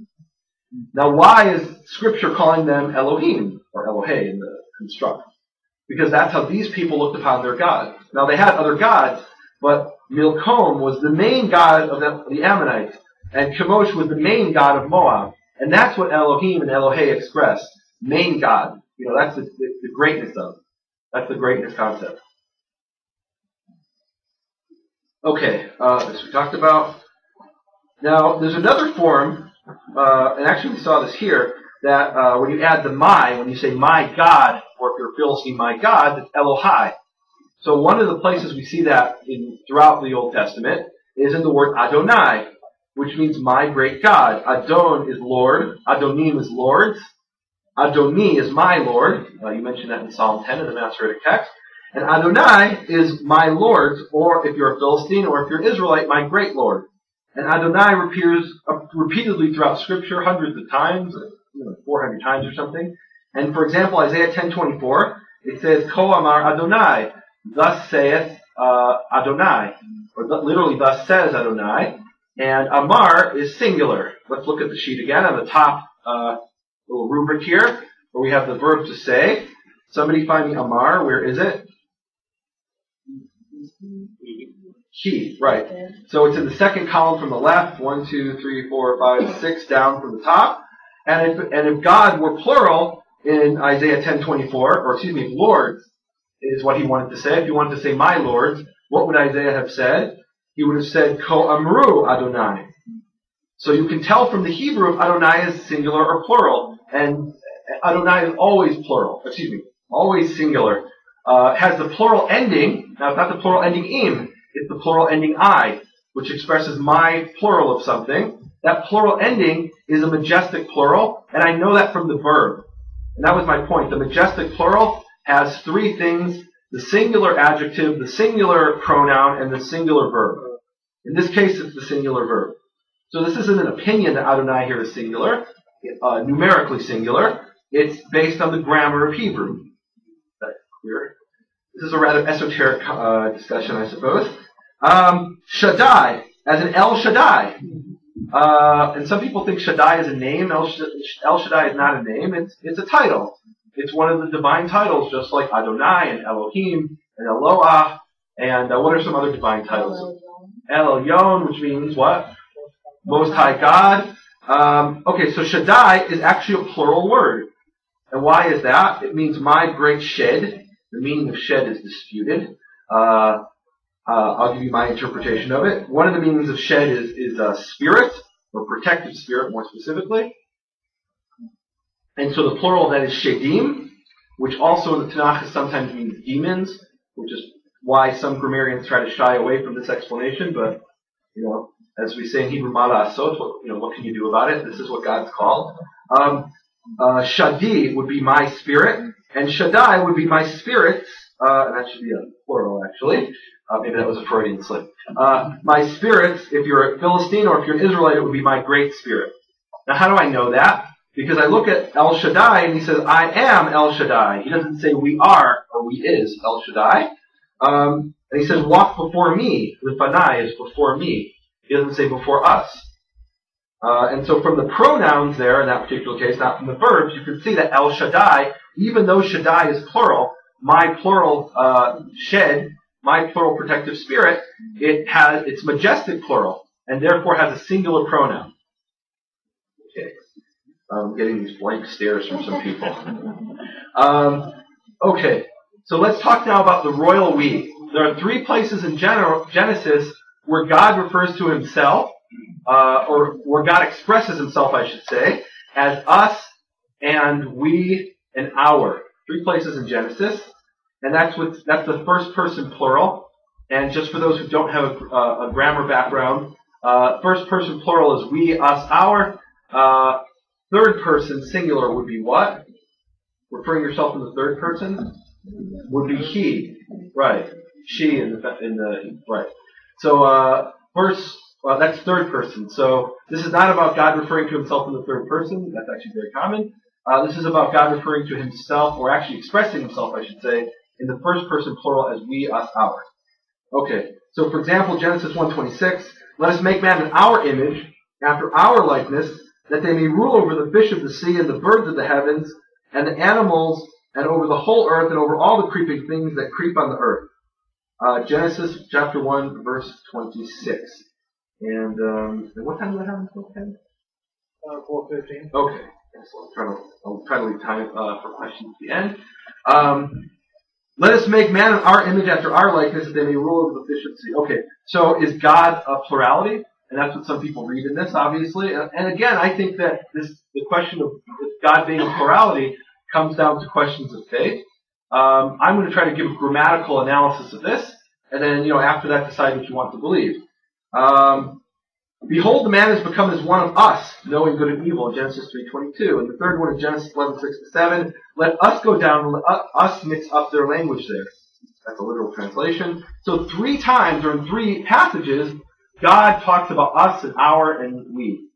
Now, why is Scripture calling them Elohim, or Elohei in the construct? Because that's how these people looked upon their God. Now, they had other gods, but Milcom was the main god of the, the Ammonites, and Chemosh was the main god of Moab. And that's what Elohim and Elohei express. Main God. You know, that's the, the, the greatness of. That's the greatness concept. Okay, uh, this we talked about. Now, there's another form, uh, and actually we saw this here, that uh, when you add the my, when you say my God, or if you're a Philistine, my God, it's Elohai. So one of the places we see that in throughout the Old Testament is in the word Adonai, which means my great God. Adon is Lord, Adonim is lords, Adoni is my Lord. Uh, you mentioned that in Psalm ten in the Masoretic text. And Adonai is my Lord's, or if you're a Philistine, or if you're an Israelite, my great Lord. And Adonai appears uh, repeatedly throughout Scripture, hundreds of times, you know, four hundred times or something. And for example, Isaiah ten twenty-four, it says, Ko Amar Adonai, thus saith uh, Adonai, or th- literally thus says Adonai, and Amar is singular. Let's look at the sheet again on the top uh, little rubric here, where we have the verb to say. Somebody find me Amar. Where is it? He, right. So it's in the second column from the left, one, two, three, four, five, six, down from the top. And if, and if God were plural in Isaiah ten twenty-four, or excuse me, if lords is what he wanted to say, if he wanted to say my lords, what would Isaiah have said? He would have said, Ko Amru Adonai. So you can tell from the Hebrew if Adonai is singular or plural. And Adonai is always plural, excuse me, always singular. Uh, has the plural ending, now it's not the plural ending im, it's the plural ending I, which expresses my plural of something. That plural ending is a majestic plural, and I know that from the verb. And that was my point. The majestic plural has three things: the singular adjective, the singular pronoun, and the singular verb. In this case, it's the singular verb. So this isn't an opinion that Adonai here is singular, uh, numerically singular. It's based on the grammar of Hebrew. Is that clear? This is a rather esoteric uh, discussion, I suppose. Um, Shaddai, as in El Shaddai. Uh, and some people think Shaddai is a name. El, Sh- El Shaddai is not a name. It's it's a title. It's one of the divine titles, just like Adonai and Elohim and Eloah. And uh, what are some other divine titles? El Elyon, which means what? Most High God. Um, okay, so Shaddai is actually a plural word. And why is that? It means my great shed. The meaning of shed is disputed. Uh, uh, I'll give you my interpretation of it. One of the meanings of shed is, is a spirit, or protective spirit more specifically. And so the plural of that is shedim, which also in the Tanakh sometimes means demons, which is why some grammarians try to shy away from this explanation. But, you know, as we say in Hebrew, mala asot, what, you know, what can you do about it? This is what God's called. Um, uh, Shadi would be my spirit, and Shaddai would be my spirits, uh, and that should be a plural actually. Uh, maybe that was a Freudian slip. Uh, my spirits, if you're a Philistine or if you're an Israelite, it would be my great spirit. Now how do I know that? Because I look at El Shaddai and he says, I am El Shaddai. He doesn't say we are or we is El Shaddai. Um, and he says, walk before me. Lefanai is before me. He doesn't say before us. Uh, and so from the pronouns there, in that particular case, not from the verbs, you can see that El Shaddai, even though Shaddai is plural, my plural uh, shed, my plural protective spirit, it has it's majestic plural, and therefore has a singular pronoun. Okay. I'm getting these blank stares from some people. Um, okay, so let's talk now about the royal we. There are three places in Genesis where God refers to himself, uh, or where God expresses himself, I should say, as us and we and our. Three places in Genesis, and that's what that's the first person plural. And just for those who don't have a, a, a grammar background, uh, first person plural is we, us, our. Uh, third person singular would be what? Referring yourself in the third person would be he, right? She in the in the right. So uh, first, well, that's third person. So this is not about God referring to himself in the third person. That's actually very common. Uh, this is about God referring to himself, or actually expressing himself, I should say, in the first person plural as we, us, our. Okay. So for example, Genesis one twenty-six, let us make man in our image, after our likeness, that they may rule over the fish of the sea and the birds of the heavens and the animals and over the whole earth and over all the creeping things that creep on the earth. Uh, Genesis chapter one, verse twenty-six. And, um, and what time do I have until ten? Uh, four fifteen. Okay. So I'll try to, I'll try to leave time uh, for questions at the end. Um, let us make man in our image after our likeness that they may rule over the fish of the sea. Okay. So is God a plurality? And that's what some people read in this, obviously. And, and again, I think that this the question of God being a plurality comes down to questions of faith. Um, I'm going to try to give a grammatical analysis of this, and then, you know, after that, decide what you want to believe. Um, Behold, the man has become as one of us, knowing good and evil, Genesis three twenty-two. And the third one is Genesis eleven six to seven. Let us go down and let us mix up their language there. That's a literal translation. So three times, or in three passages, God talks about us and our and we.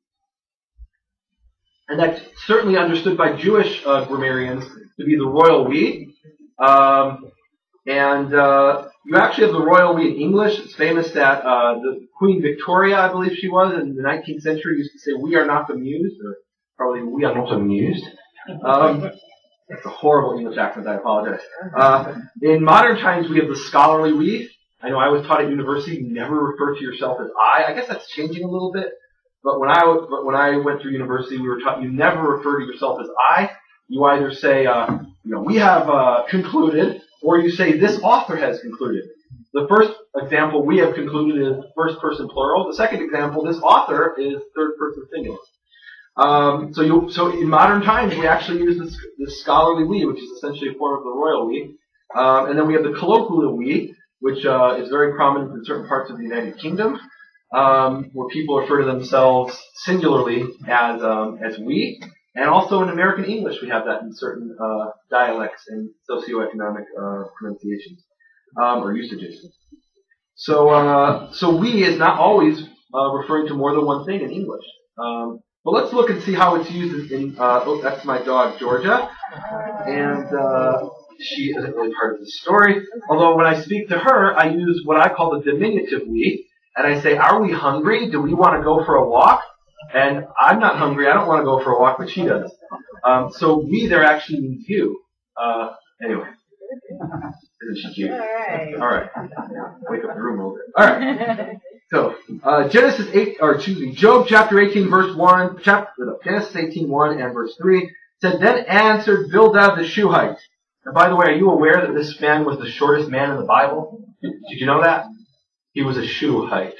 And that's certainly understood by Jewish uh, grammarians to be the royal we. Um, And uh, you actually have the royal we in English. It's famous that uh, the Queen Victoria, I believe she was, in the nineteenth century, used to say, "We are not amused," or probably "We are not amused." Um, that's a horrible English accent. I apologize. Uh, in modern times, we have the scholarly we. I know I was taught at university, you never refer to yourself as I. I guess that's changing a little bit. But when I but when I went through university, we were taught you never refer to yourself as I. You either say, uh, you know, we have uh, concluded, or you say this author has concluded. The first example, we have concluded, is first person plural. The second example, this author, is third person singular. Um, so you so in modern times, we actually use this, this scholarly we, which is essentially a form of the royal we. Um, and then we have the colloquial we, which uh, is very prominent in certain parts of the United Kingdom. Um, where people refer to themselves singularly as um, as we, and also in American English we have that in certain uh, dialects and socioeconomic uh, pronunciations um, or usages. So uh, so we is not always uh, referring to more than one thing in English. Um, but let's look and see how it's used in. Uh, oh, that's my dog Georgia, and uh, she isn't really part of the story. Although when I speak to her, I use what I call the diminutive we. And I say, are we hungry? Do we want to go for a walk? And I'm not hungry. I don't want to go for a walk, but she does. Um, so we there actually means you. Uh, anyway. Isn't she cute? All right. All right. Wake up the room a little bit. All right. So, uh, Genesis eight, or excuse me, Job chapter eighteen, verse one, chapter, Genesis eighteen, one and verse three, said, then answered Bildad the Shuhite. And by the way, are you aware that this man was the shortest man in the Bible? Did, did you know that? He was a Shuhite.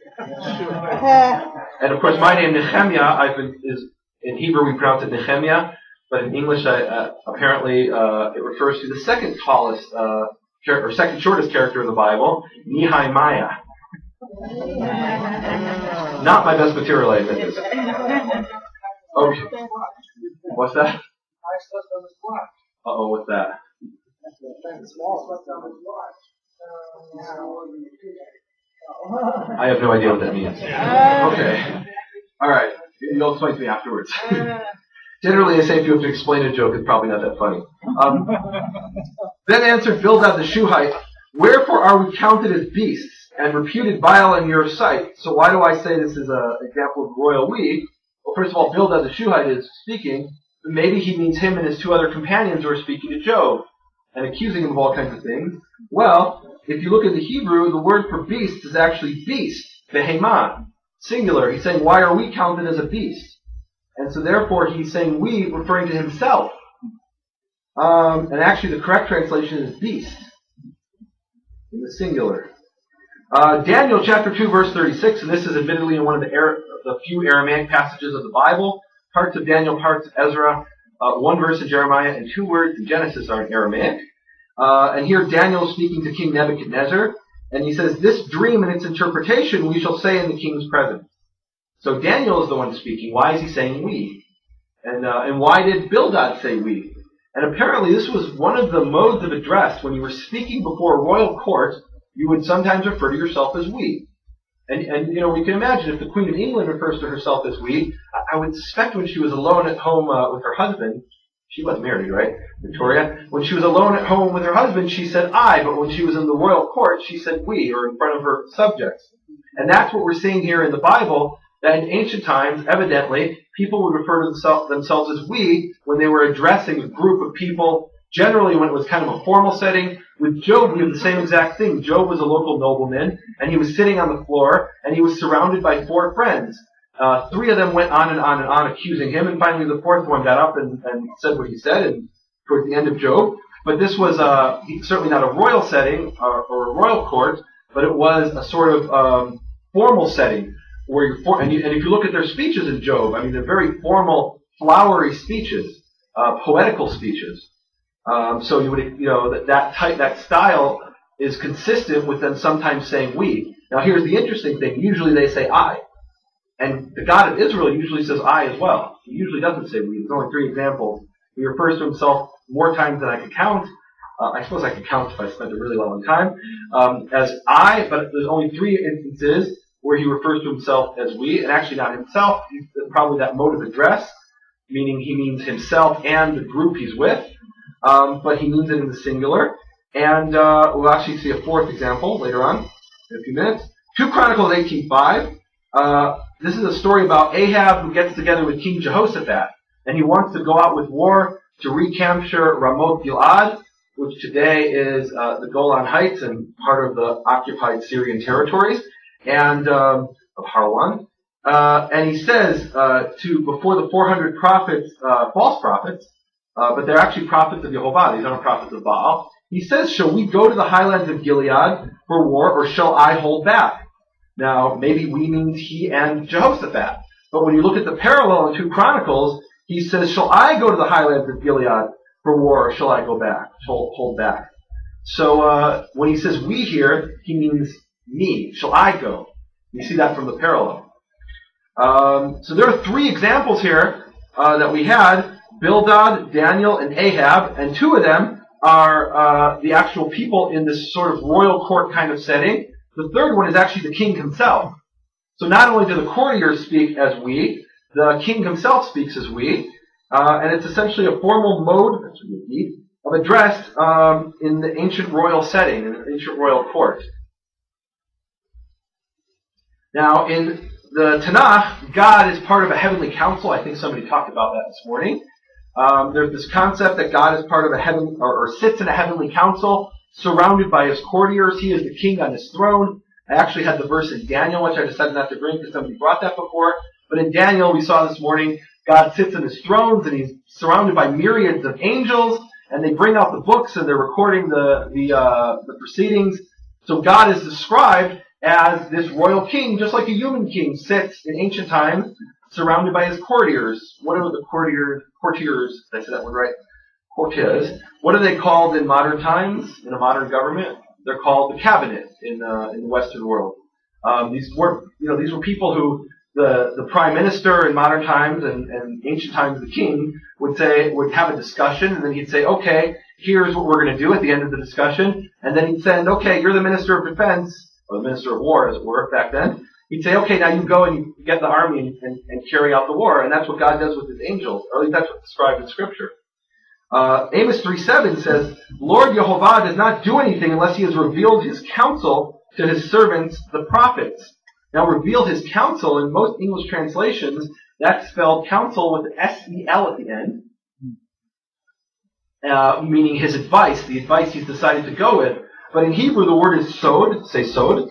And of course, my name, Nehemiah, I've been, is, in Hebrew we pronounce it Nehemiah, but in English, I, uh, apparently, uh, it refers to the second tallest, uh, char- or second shortest character of the Bible, Nehemiah. Not my best material, I admit this. Okay. What's that? Uh-oh, what's that? I have no idea what that means. Okay. Alright. You'll explain to me afterwards. Generally, I say if you have to explain a joke, it's probably not that funny. Um, then answered Bildad the Shuhite, wherefore are we counted as beasts, and reputed vile in your sight? So why do I say this is an example of royal we? Well, first of all, Bildad the Shuhite is speaking. Maybe he means him and his two other companions who are speaking to Job, and accusing him of all kinds of things. Well, if you look at the Hebrew, the word for beast is actually beast, behemah, singular. He's saying, why are we counted as a beast? And so therefore he's saying we, referring to himself. Um, and actually the correct translation is beast, in the singular. Uh, Daniel chapter two, verse thirty-six, and this is admittedly in one of the, Ara- the few Aramaic passages of the Bible. Parts of Daniel, parts of Ezra, uh, one verse in Jeremiah, and two words in Genesis are in Aramaic. Uh, and here Daniel is speaking to King Nebuchadnezzar, and he says, this dream and its interpretation we shall say in the king's presence. So Daniel is the one speaking. Why is he saying we? And uh, and why did Bildad say we? And apparently this was one of the modes of address. When you were speaking before a royal court, you would sometimes refer to yourself as we. And, and you know, we can imagine if the Queen of England refers to herself as we, I would suspect when she was alone at home uh, with her husband, she was married, right, Victoria? When she was alone at home with her husband, she said I, but when she was in the royal court, she said we, or in front of her subjects. And that's what we're seeing here in the Bible, that in ancient times, evidently, people would refer to themselves as we when they were addressing a group of people, generally when it was kind of a formal setting. With Job, we have the same exact thing. Job was a local nobleman, and he was sitting on the floor, and he was surrounded by four friends. Uh, three of them went on and on and on accusing him, and finally the fourth one got up and, and said what he said, and towards the end of Job. But this was uh, certainly not a royal setting or, or a royal court, but it was a sort of um, formal setting where you're for, and, you, and if you look at their speeches in Job, I mean, they're very formal, flowery speeches, uh, poetical speeches. Um, so you would, you know, that that type, that style is consistent with them sometimes saying we. Now here's the interesting thing: usually they say I. And the God of Israel usually says I as well. He usually doesn't say we. There's only three examples. He refers to himself more times than I could count. Uh, I suppose I could count if I spent a really long time. Um, as I, but there's only three instances where he refers to himself as we, and actually not himself. He's probably that mode of address, meaning he means himself and the group he's with. Um, but he means it in the singular. And uh, we'll actually see a fourth example later on in a few minutes. Second Chronicles eighteen five. Uh, this is a story about Ahab who gets together with King Jehoshaphat. And he wants to go out with war to recapture Ramoth Gilad, which today is uh, the Golan Heights and part of the occupied Syrian territories, and um, of Harwan. Uh, and he says uh, to before the four hundred prophets, uh, false prophets, uh, but they're actually prophets of Jehovah. These aren't prophets of Baal. He says, "Shall we go to the highlands of Gilead for war, or shall I hold back?" Now, maybe we means he and Jehoshaphat. But when you look at the parallel in Second Chronicles, he says, "Shall I go to the highlands of Gilead for war, or shall I go back, hold, hold back?" So uh, when he says "we" here, he means me. Shall I go? You see that from the parallel. Um, so there are three examples here uh, that we had: Bildad, Daniel, and Ahab, and two of them are uh, the actual people in this sort of royal court kind of setting. The third one is actually the king himself. So not only do the courtiers speak as we, the king himself speaks as we, uh, and it's essentially a formal mode of address um, in the ancient royal setting, in the ancient royal court. Now, in the Tanakh, God is part of a heavenly council. I think somebody talked about that this morning. Um, there's this concept that God is part of a heaven, or, or sits in a heavenly council, surrounded by his courtiers. He is the king on his throne. I actually had the verse in Daniel, which I decided not to bring because somebody brought that before. But in Daniel, we saw this morning, God sits in his thrones, and he's surrounded by myriads of angels, and they bring out the books, and they're recording the the, uh, the proceedings. So God is described as this royal king, just like a human king sits in ancient times, surrounded by his courtiers. What are the courtiers? Courtiers, did I say that one right? Courtiers. What are they called in modern times, in a modern government? They're called the cabinet in uh, in the Western world. Um, these were, you know, these were people who the the prime minister in modern times and, and ancient times the king would say would have a discussion, and then he'd say, okay, here's what we're going to do at the end of the discussion, and then he'd send, okay, you're the minister of defense, or the minister of war, as it were, back then. He'd say, okay, now you go and you get the army and, and, and carry out the war. And that's what God does with his angels, or at least that's what's described in Scripture. Uh, Amos three seven says, Lord Jehovah does not do anything unless he has revealed his counsel to his servants, the prophets. Now, revealed his counsel, in most English translations, that's spelled counsel with an S E L at the end, uh, meaning his advice, the advice he's decided to go with. But in Hebrew, the word is sod. Say sod.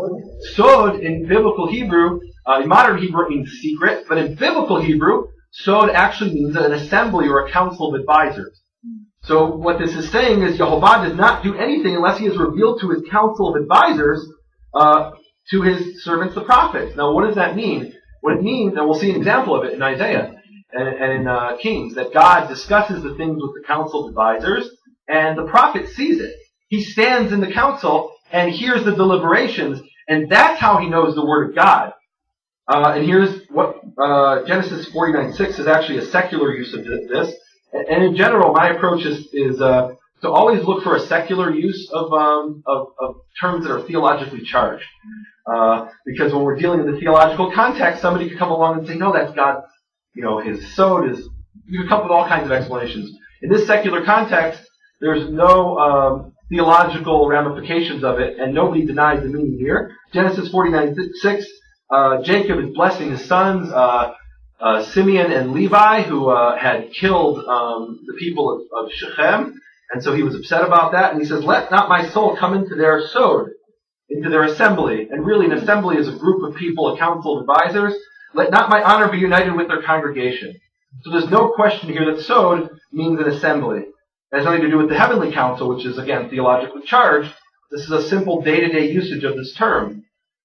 Sod in biblical Hebrew, uh, in modern Hebrew, it means secret, but in biblical Hebrew, sod actually means an assembly or a council of advisors. So what this is saying is Jehovah does not do anything unless he has revealed to his council of advisors, uh, to his servants, the prophets. Now, what does that mean? What it means, and we'll see an example of it in Isaiah and, and in uh, Kings, that God discusses the things with the council of advisors, and the prophet sees it. He stands in the council and hears the deliberations, and that's how he knows the word of God. Uh, and here's what uh, Genesis forty-nine six is actually a secular use of this. And in general, my approach is, is uh, to always look for a secular use of, um, of, of terms that are theologically charged. Uh, because when we're dealing in the theological context, somebody could come along and say, no, that's God's, you know, his sod is, you could come up with all kinds of explanations. In this secular context, there's no um, theological ramifications of it, and nobody denies the meaning here. Genesis forty-nine six, uh, Jacob is blessing his sons, uh, uh, Simeon and Levi, who uh, had killed um, the people of, of Shechem, and so he was upset about that, and he says, let not my soul come into their sod, into their assembly. And really, an assembly is a group of people, a council of advisors. Let not my honor be united with their congregation. So there's no question here that sod means an assembly. It has nothing to do with the heavenly council, which is, again, theologically charged. This is a simple day-to-day usage of this term.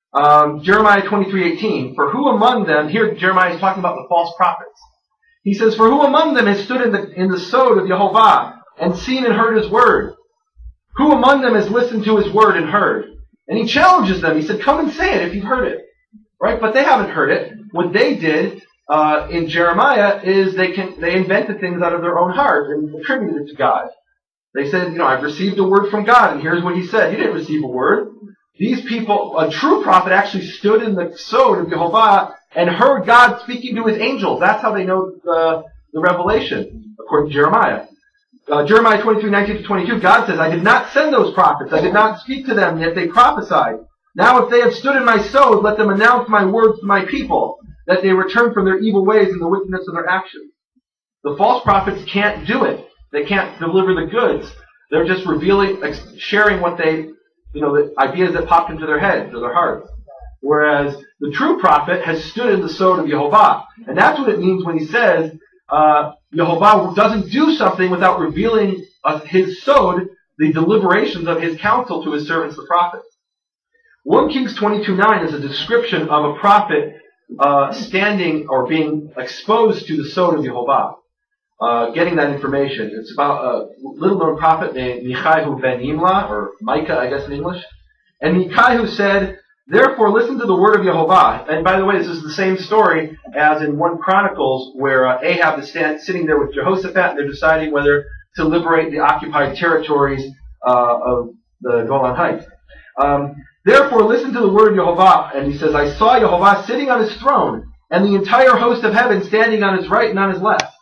Um, Jeremiah twenty-three eighteen, for who among them, here Jeremiah is talking about the false prophets. He says, for who among them has stood in the, in the sod of Jehovah and seen and heard his word? Who among them has listened to his word and heard? And he challenges them. He said, come and say it if you've heard it. Right? But they haven't heard it. What they did uh, in Jeremiah is they can they invented things out of their own heart and attributed it to God. They said, you know, I've received a word from God, and here's what he said. You didn't receive a word. These people, a true prophet actually stood in the sod of Jehovah and heard God speaking to his angels. That's how they know the, the revelation, according to Jeremiah. uh, Jeremiah twenty-three, nineteen to twenty-two, God says, I did not send those prophets. I did not speak to them, yet they prophesied. Now if they have stood in my sod, let them announce my words to my people, that they return from their evil ways and the wickedness of their actions. The false prophets can't do it. They can't deliver the goods. They're just revealing, sharing what they, you know, the ideas that popped into their heads or their hearts. Whereas the true prophet has stood in the sod of Yehovah. And that's what it means when he says, uh, Yehovah doesn't do something without revealing uh, his sod, the deliberations of his counsel to his servants, the prophets. First Kings twenty-two nine is a description of a prophet uh, standing or being exposed to the sod of Yehovah, uh, getting that information. It's about a little-known prophet named Michaihu ben Imla, or Micah, I guess in English. And Michaihu said, therefore listen to the word of Yehovah. And by the way, this is the same story as in First Chronicles, where uh, Ahab is stand, sitting there with Jehoshaphat, and they're deciding whether to liberate the occupied territories uh, of the Golan Heights. Um, Therefore, listen to the word of Yehovah. And he says, I saw Yehovah sitting on his throne, and the entire host of heaven standing on his right and on his left.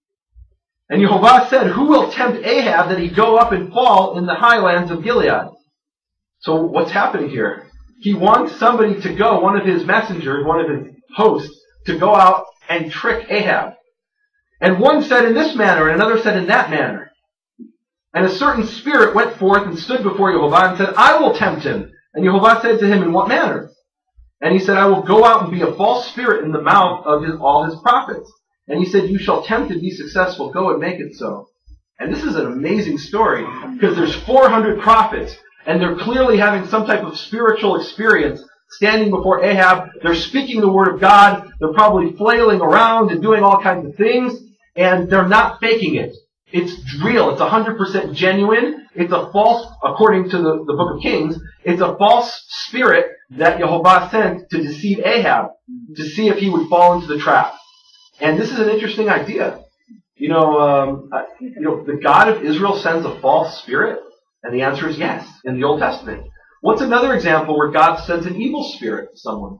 And Yehovah said, who will tempt Ahab that he go up and fall in the highlands of Gilead? So what's happening here? He wants somebody to go, one of his messengers, one of his hosts, to go out and trick Ahab. And one said in this manner, and another said in that manner. And a certain spirit went forth and stood before Yehovah and said, I will tempt him. And Yehovah said to him, in what manner? And he said, I will go out and be a false spirit in the mouth of his, all his prophets. And he said, you shall tempt and be successful. Go and make it so. And this is an amazing story, because there's four hundred prophets, and they're clearly having some type of spiritual experience standing before Ahab. They're speaking the word of God. They're probably flailing around and doing all kinds of things, and they're not faking it. It's real. It's one hundred percent genuine. It's a false, according to the, the book of Kings, it's a false spirit that Yehovah sent to deceive Ahab, to see if he would fall into the trap. And this is an interesting idea. You know, um, you know, the God of Israel sends a false spirit? And the answer is yes, in the Old Testament. What's another example where God sends an evil spirit to someone?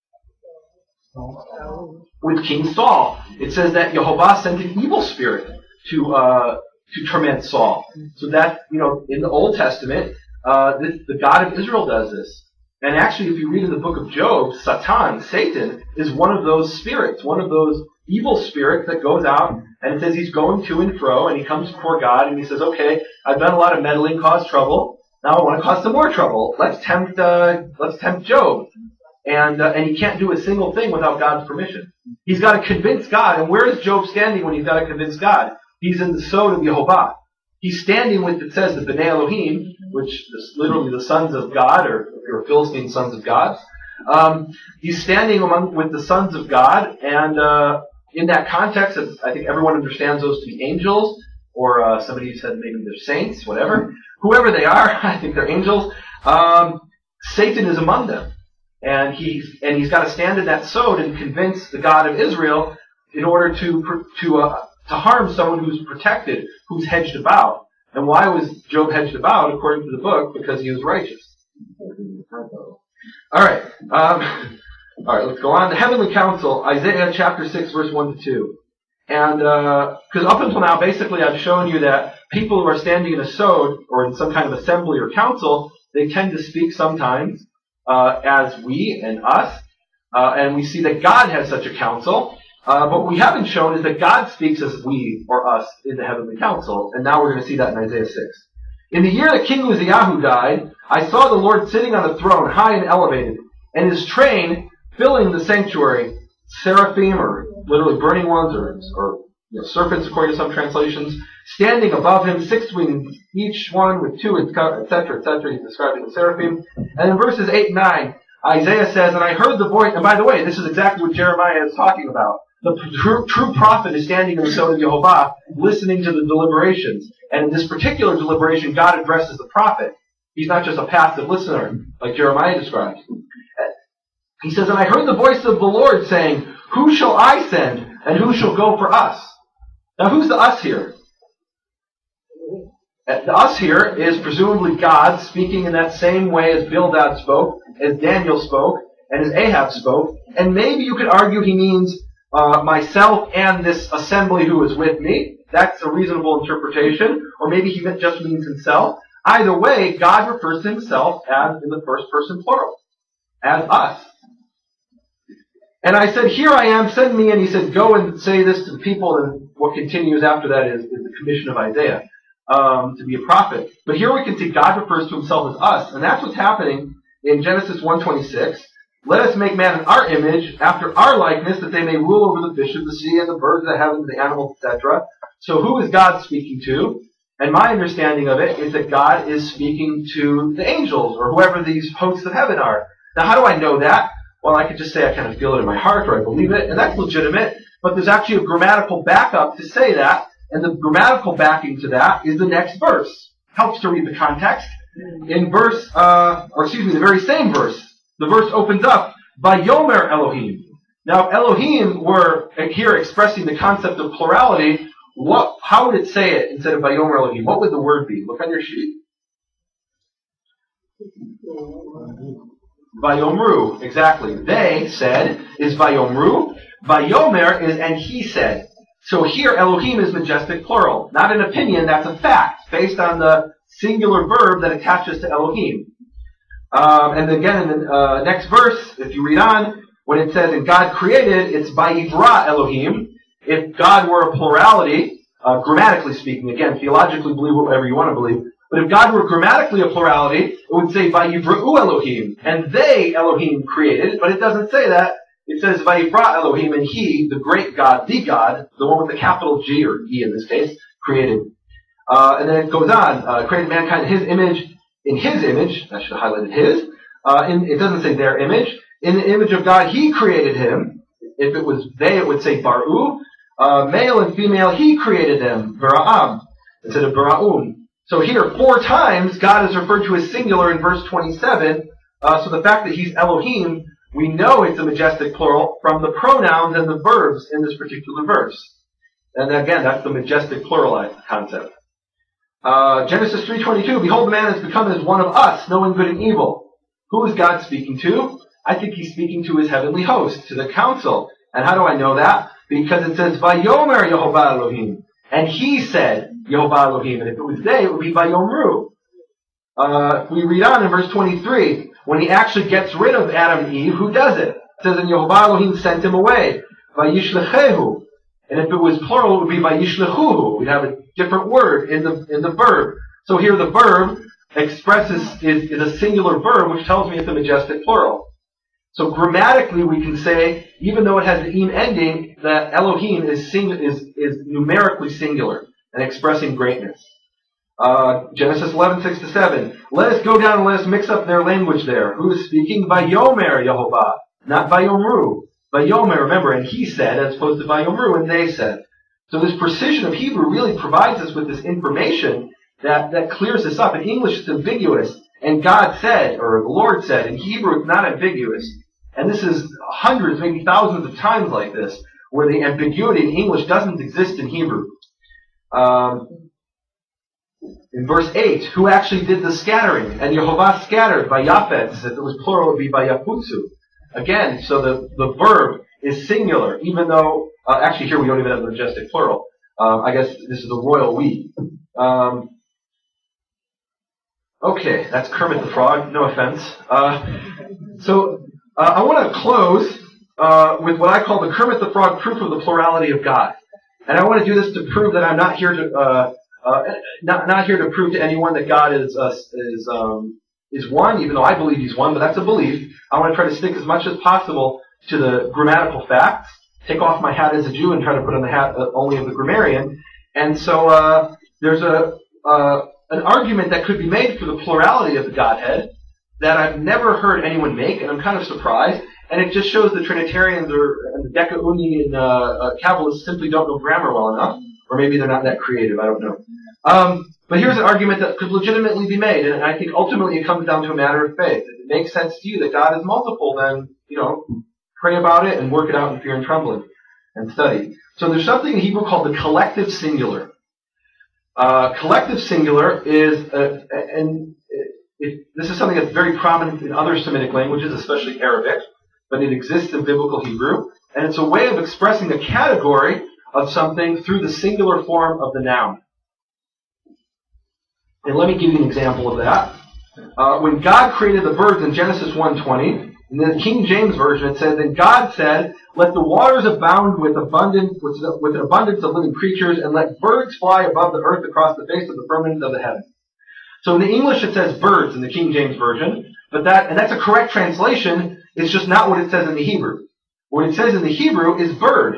With King Saul. It says that Yehovah sent an evil spirit to uh, to torment Saul. So that, you know, in the Old Testament, uh, the, the God of Israel does this. And actually, if you read in the book of Job, Satan, Satan, is one of those spirits, one of those evil spirits that goes out, and it says he's going to and fro, and he comes before God, and he says, okay, I've done a lot of meddling, caused trouble, now I want to cause some more trouble. Let's tempt, uh, let's tempt Job. And, uh, and he can't do a single thing without God's permission. He's got to convince God, and where is Job standing when he's got to convince God? He's in the sod of Yehovah. He's standing with, it says, the Bnei Elohim, which is literally the sons of God, or, or Philistine sons of God. Um, he's standing among with the sons of God, and uh, in that context, I think everyone understands those to be angels, or uh, somebody said maybe they're saints, whatever. Whoever they are, I think they're angels. Um, Satan is among them, and he's and he's got to stand in that sod and convince the God of Israel in order to to uh, to harm someone who's protected, who's hedged about. And why was Job hedged about, according to the book? Because he was righteous. All right. Um, all right, let's go on. The heavenly council, Isaiah chapter six, verse one to two. And because uh, up until now, basically, I've shown you that people who are standing in a sod or in some kind of assembly or council, they tend to speak sometimes uh, as we and us. Uh, and we see that God has such a council. Uh, but what we haven't shown is that God speaks as we or us in the heavenly council. And now we're going to see that in Isaiah six. In the year that King Uzziah died, I saw the Lord sitting on a throne, high and elevated, and his train filling the sanctuary, seraphim, or literally burning ones, or, or you know, serpents, according to some translations, standing above him, six wings, each one with two, et cetera, et cetera. He's describing the seraphim. And in verses eight and nine, Isaiah says, and I heard the voice, and by the way, this is exactly what Jeremiah is talking about. The true, true prophet is standing in the sod of Yehovah, listening to the deliberations. And in this particular deliberation, God addresses the prophet. He's not just a passive listener, like Jeremiah describes. He says, and I heard the voice of the Lord saying, who shall I send, and who shall go for us? Now, who's the us here? The us here is presumably God speaking in that same way as Bildad spoke, as Daniel spoke, and as Ahab spoke. And maybe you could argue he means uh, myself and this assembly who is with me. That's a reasonable interpretation. Or maybe he just means himself. Either way, God refers to himself as in the first person plural, as us. And I said, here I am, send me, and he said, go and say this to the people, and what continues after that is, is the commission of Isaiah, um, to be a prophet. But here we can see God refers to himself as us, and that's what's happening in Genesis one twenty-six. Let us make man in our image, after our likeness, that they may rule over the fish of the sea and the birds of the heavens, the animals, et cetera. So who is God speaking to? And my understanding of it is that God is speaking to the angels, or whoever these hosts of heaven are. Now how do I know that? Well, I could just say I kind of feel it in my heart, or I believe it, and that's legitimate, but there's actually a grammatical backup to say that, and the grammatical backing to that is the next verse. Helps to read the context. In verse, uh, or excuse me, the very same verse, the verse opens up, Vayomer Elohim. Now, if Elohim were here expressing the concept of plurality, what, how would it say it instead of Vayomer Elohim? What would the word be? Look on your sheet. Vayomru, exactly. They said is Vayomru. Vayomer is and he said. So here Elohim is majestic plural. Not an opinion, that's a fact, based on the singular verb that attaches to Elohim. Um, and again, in the uh, next verse, if you read on, when it says, and God created, it's Vayivra Elohim. If God were a plurality, uh, grammatically speaking, again, theologically believe whatever you want to believe, but if God were grammatically a plurality, it would say Vayivra'u Elohim, and they, Elohim, created, but it doesn't say that. It says Vayivra Elohim, and he, the great God, the God, the one with the capital G, or E in this case, created. Uh, and then it goes on, uh, created mankind in his image, in his image, I should have highlighted his, uh, in, it doesn't say their image, in the image of God, he created him. If it was they, it would say Bar'u. Uh, male and female, he created them, Bara'am, instead of Bara'un. So here, four times, God is referred to as singular in verse twenty-seven. Uh, so the fact that he's Elohim, we know it's a majestic plural from the pronouns and the verbs in this particular verse. And again, that's the majestic plural concept. Uh, Genesis three twenty-two, behold, the man has become as one of us, knowing good and evil. Who is God speaking to? I think he's speaking to his heavenly host, to the council. And how do I know that? Because it says, Vayomer Yehovah Elohim. And he said, Yehovah Elohim. And if it was they, it would be Vayomru. Uh, we read on in verse twenty-three. When he actually gets rid of Adam and Eve, who does it? It says, and Yehovah Elohim sent him away. Vayishlechehu. And if it was plural, it would be Vayishlechuhu. We'd have a different word in the in the verb. So here the verb expresses, is, is a singular verb, which tells me it's a majestic plural. So grammatically we can say, even though it has the im ending, that Elohim is sing, is, is numerically singular and expressing greatness. Uh, Genesis eleven, six to seven. Let us go down and let us mix up their language there. Who is speaking? Vayomer Yehovah, not Vayomru. Vayomer, remember, and he said, as opposed to Vayomru, and they said. So this precision of Hebrew really provides us with this information that, that clears this up. In English it's ambiguous, and God said, or the Lord said. In Hebrew it's not ambiguous. And this is hundreds, maybe thousands of times like this, where the ambiguity in English doesn't exist in Hebrew. Um, in verse eight, who actually did the scattering? And Yehovah scattered by Yaphet. If it was plural, it would be by Yaputsu. Again, so the, the verb is singular, even though, uh, actually here we don't even have the majestic plural. Uh, I guess this is the royal we. Um, okay, that's Kermit the Frog, no offense. Uh, so, uh, I want to close uh, with what I call the Kermit the Frog proof of the plurality of God. And I want to do this to prove that I'm not here to, uh, uh, not, not here to prove to anyone that God is, uh, is, um, is one, even though I believe he's one, but that's a belief. I want to try to stick as much as possible to the grammatical facts, take off my hat as a Jew and try to put on the hat uh, only of the grammarian. And so uh, there's a uh, an argument that could be made for the plurality of the Godhead that I've never heard anyone make, and I'm kind of surprised. And it just shows the Trinitarians or and the Decaunian uh, uh, Kabbalists simply don't know grammar well enough, or maybe they're not that creative. I don't know. Um, but here's an argument that could legitimately be made, and I think ultimately it comes down to a matter of faith. If it makes sense to you that God is multiple, then, you know, pray about it and work it out in fear and trembling and study. So there's something in Hebrew called the collective singular. Uh, collective singular is, uh, and it, it, this is something that's very prominent in other Semitic languages, especially Arabic. but it exists in biblical Hebrew, and it's a way of expressing a category of something through the singular form of the noun. And let me give you an example of that. Uh, when God created the birds in Genesis one twenty, in the King James Version it says, "And God said, let the waters abound with abundant, with, with an abundance of living creatures, and let birds fly above the earth across the face of the firmament of the heaven." So in the English it says birds in the King James Version, but that, and that's a correct translation, it's just not what it says in the Hebrew. What it says in the Hebrew is bird.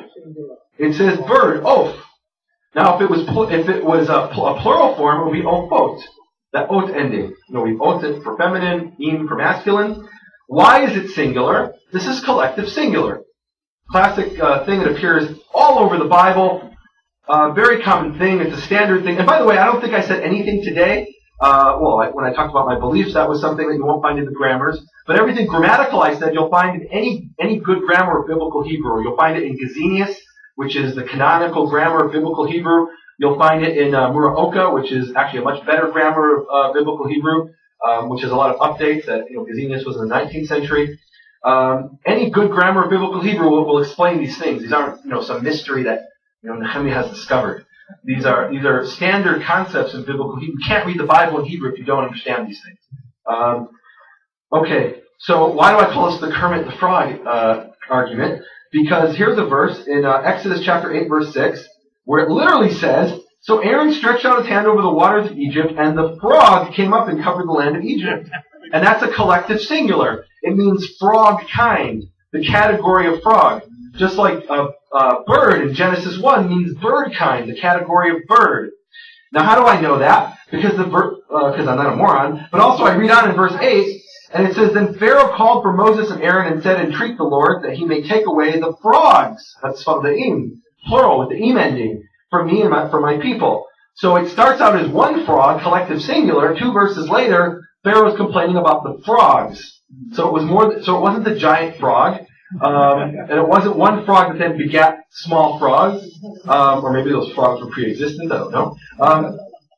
It says bird, oaf. Now if it was, if it was a, a plural form, it would be ophot. That ot ending. You know, we ot it for feminine, im for masculine. Why is it singular? This is collective singular. Classic uh, thing that appears all over the Bible. Uh, very common thing. It's a standard thing. And by the way, I don't think I said anything today. Uh, well, I, when I talked about my beliefs, that was something that you won't find in the grammars. But everything grammatical I said, you'll find in any any good grammar of biblical Hebrew. You'll find it in Gesenius, which is the canonical grammar of biblical Hebrew. You'll find it in uh, Muraoka, which is actually a much better grammar of uh, biblical Hebrew, um, which has a lot of updates. That you know, Gesenius was in the nineteenth century. Um, any good grammar of biblical Hebrew will, will explain these things. These aren't, you know, some mystery that, you know, Nehemiah has discovered. These are these are standard concepts in biblical Hebrew. You can't read the Bible in Hebrew if you don't understand these things. Um, okay, so why do I call this the Kermit the Frog uh, argument? Because here's a verse in uh, Exodus chapter eight, verse six, where it literally says, "So Aaron stretched out his hand over the waters of Egypt, and the frog came up and covered the land of Egypt." And that's a collective singular. It means frog kind, the category of frog. Just like a, a bird in Genesis one means bird kind, the category of bird. Now how do I know that? Because the bird, because uh, I'm not a moron, but also I read on in verse eight, and it says, "Then Pharaoh called for Moses and Aaron and said, Entreat the Lord that he may take away the frogs." That's spelled the im, plural, with the im ending, for me and my, for my people. So it starts out as one frog, collective singular. Two verses later, Pharaoh's complaining about the frogs. So it was more. So it wasn't the giant frog, um, and it wasn't one frog that then begat small frogs, um, or maybe those frogs were pre-existent. I don't know. Um,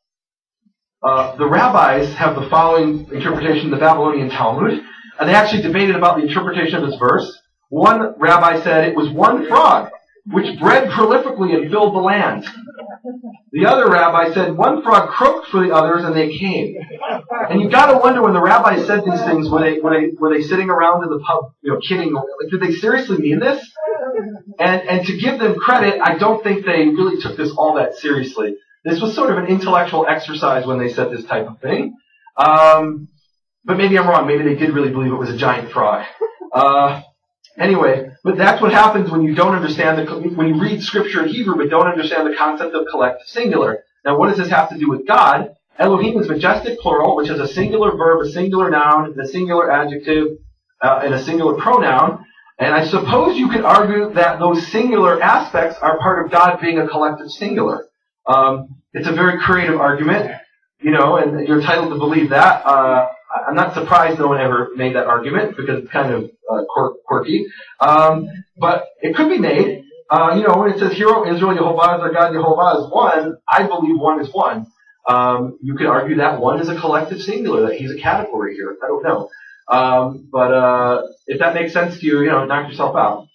uh, the rabbis have the following interpretation of the Babylonian Talmud, and they actually debated about the interpretation of this verse. One rabbi said it was one frog which bred prolifically and filled the land. The other rabbi said one frog croaked for the others and they came. And you got to wonder when the rabbis said these things, were they were they were they sitting around in the pub, you know, kidding? Like, did they seriously mean this? And and to give them credit, I don't think they really took this all that seriously. This was sort of an intellectual exercise when they said this type of thing. Um, but maybe I'm wrong. Maybe they did really believe it was a giant frog. Uh, Anyway, but that's what happens when you don't understand the, when you read scripture in Hebrew but don't understand the concept of collective singular. Now what does this have to do with God? Elohim is majestic plural, which has a singular verb, a singular noun, a singular adjective, uh, and a singular pronoun. And I suppose you could argue that those singular aspects are part of God being a collective singular. Um, it's a very creative argument, you know, and you're entitled to believe that. Uh, I'm not surprised no one ever made that argument because it's kind of uh, quirky. Um, but it could be made. Uh, you know, when it says, "Hear, O Israel, Yehovah is our God, Yehovah is one," I believe one is one. Um, you could argue that one is a collective singular, that he's a category here. I don't know. Um, but uh, if that makes sense to you, you know, knock yourself out.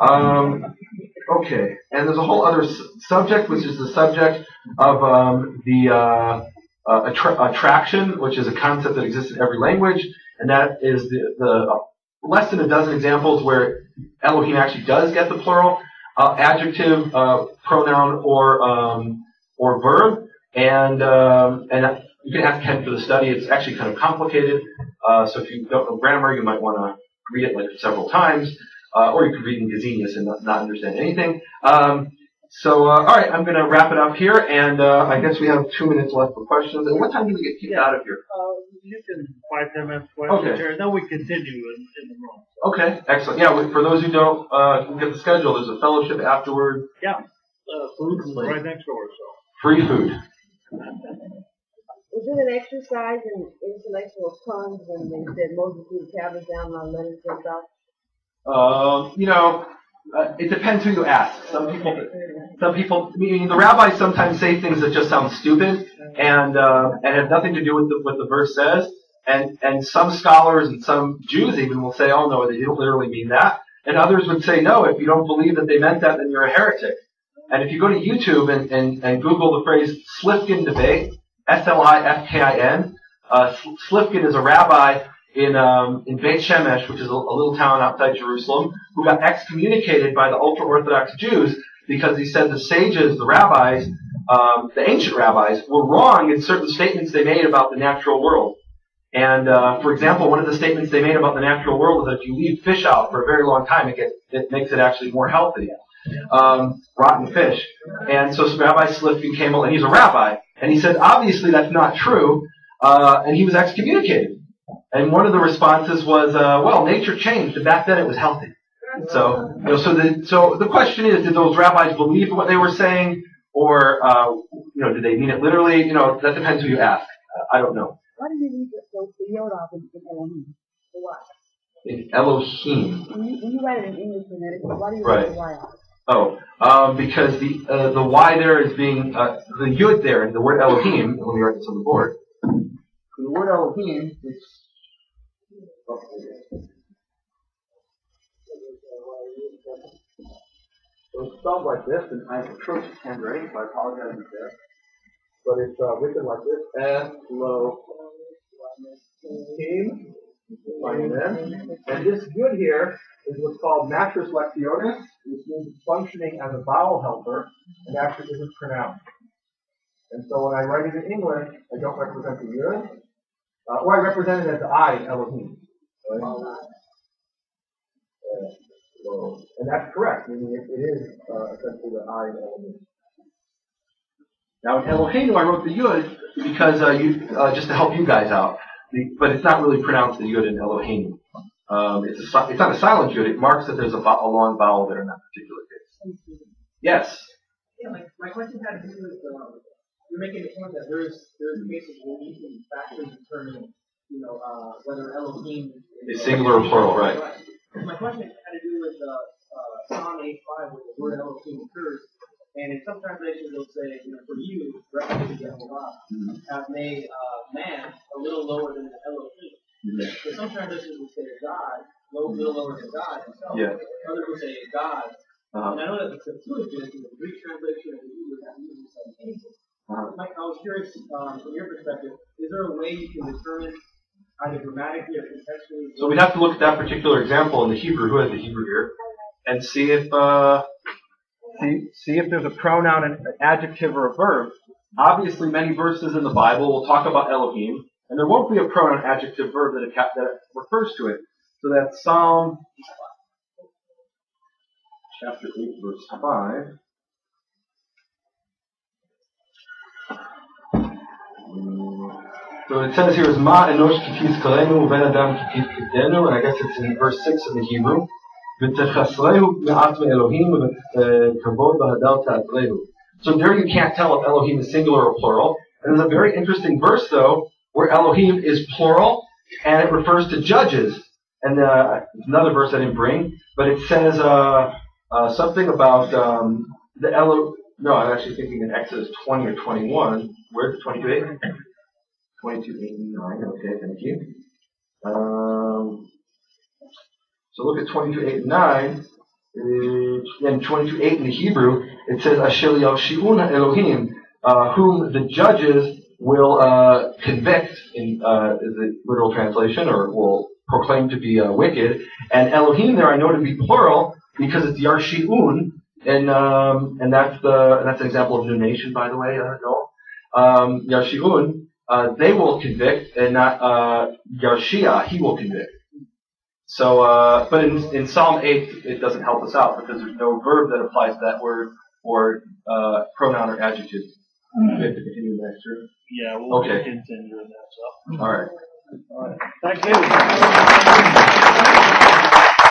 Um, okay. And there's a whole other s- subject, which is the subject of um, the... Uh, Uh, attra- attraction, which is a concept that exists in every language, and that is the, the uh, less than a dozen examples where Elohim actually does get the plural uh, adjective, uh, pronoun, or um, or verb, and um, and you can ask Ken for the study. It's actually kind of complicated, uh, so if you don't know grammar, you might want to read it like several times, uh, or you could read in Gesenius and not, not understand anything. Um, So, uh, all right, I'm going to wrap it up here, and uh, I guess we have two minutes left for questions. And what time do we get kicked Yeah. out of here? Uh, you can five, ten minutes questions Okay. here, and then we continue in, in the room. Okay, excellent. Yeah, we- for those who don't uh, get the schedule, there's a fellowship afterward. Yeah, uh, food's right next door, so. Free food. Was it an exercise in intellectual tongues when they said Moses threw the tablets down on Leonard jumped out? Um, you know, uh, it depends who you ask. Some people, some people, meaning the rabbis sometimes say things that just sound stupid and uh, and have nothing to do with the, what the verse says. And, and some scholars and some Jews even will say, oh no, they didn't literally mean that. And others would say, no, if you don't believe that they meant that, then you're a heretic. And if you go to YouTube and, and, and Google the phrase Slifkin debate, S L I F K I N, uh, Slifkin is a rabbi in, um, in Beit Shemesh, which is a, a little town outside Jerusalem, who got excommunicated by the ultra-Orthodox Jews because he said the sages, the rabbis, um, the ancient rabbis, were wrong in certain statements they made about the natural world. And, uh, for example, one of the statements they made about the natural world is that if you leave fish out for a very long time, it gets, it makes it actually more healthy. Um, rotten fish. And so Rabbi Slifkin came along, and he's a rabbi, and he said, obviously that's not true, uh, and he was excommunicated. And one of the responses was, uh, well, nature changed, and back then it was healthy. So, you know, so the, so the question is, did those rabbis believe what they were saying, or, uh, you know, did they mean it literally? You know, that depends who you ask. Uh, I don't know. Why do you read those Yod off in Elohim? Why? In Elohim. When you, when you write it in English phonetically, why do you Right. write the Y off? Oh, um, because the uh, the Y there is being uh, the Yud there, and the word Elohim. Let me write this on the board. The word Elohim is. So it's spelled like this, and I have atrocious handwriting, so I apologize for that. But it's uh, written like this: Elohim. And this Yud here is what's called matris lectionis, which means it's functioning as a vowel helper and actually isn't pronounced. And so when I write it in English, I don't represent the Yud, uh, or I represent it as the I, Elohim. Right? Uh, so, and that's correct, meaning it, it is uh, essentially the I, Elohim. Now in Elohim, I wrote the Yud because uh, you, uh, just to help you guys out, but it's not really pronounced the Yud in Elohim. Um, it's, a, it's not a silent Yud. It marks that there's a, a long vowel there in that particular case. Yes? Yeah, my, my question had to do with, um, you're making the point that there's there's cases where you can factually determine, you know, uh, whether Elohim is singular or plural, right? My question had to do with uh, uh, Psalm eight five, where the word Elohim occurs. And in some translations, they'll say, you know, for you, reference to Jehovah, have made uh, man a little lower than the Elohim. Mm-hmm. So some translations will say God, a little, little lower than God himself. Yeah. Others will say God. Uh-huh. And I know that the Septuagint, in the Greek translation of the Hebrew, have used the same thing. Uh-huh. Mike, I was curious, um, from your perspective, is there a way you can determine either grammatically or contextually? So we'd have to look at that particular example in the Hebrew. Who has the Hebrew here? And see if uh, see see if there's a pronoun, an adjective, or a verb. Obviously, many verses in the Bible will talk about Elohim, and there won't be a pronoun, adjective, verb that, it, that refers to it. So that's Psalm chapter eight, verse five. So it says here is Ma enosh kifis kalenu ben adam kifis kitenu, and I guess it's in verse six of the Hebrew. So there you can't tell if Elohim is singular or plural. And there's a very interesting verse though, where Elohim is plural, and it refers to judges. And uh, another verse I didn't bring, but it says uh, uh, something about um, the Elo. No, I'm actually thinking in Exodus twenty or twenty-one. Where's the twenty-two eight? twenty-two eighty-nine. Okay, thank you. Um, so look at twenty-two eight and nine. Uh, and twenty-two eight in the Hebrew, it says Asher Yavshi'una Elohim, uh, whom the judges will uh, convict, in uh, is the literal translation, or will proclaim to be uh, wicked. And Elohim there I know to be plural because it's Yarshi'un, and um, and that's the and that's an example of new nation, by the way. I don't know. Um, Yarshi'un, uh, they will convict, and not uh, Yarshia, he will convict. So, uh, but in, in Psalm eight, it doesn't help us out because there's no verb that applies to that word or uh, pronoun or adjective. Mm-hmm. We have to continue next year. Yeah, we'll okay. continue in that stuff. All right. All right. Thank you.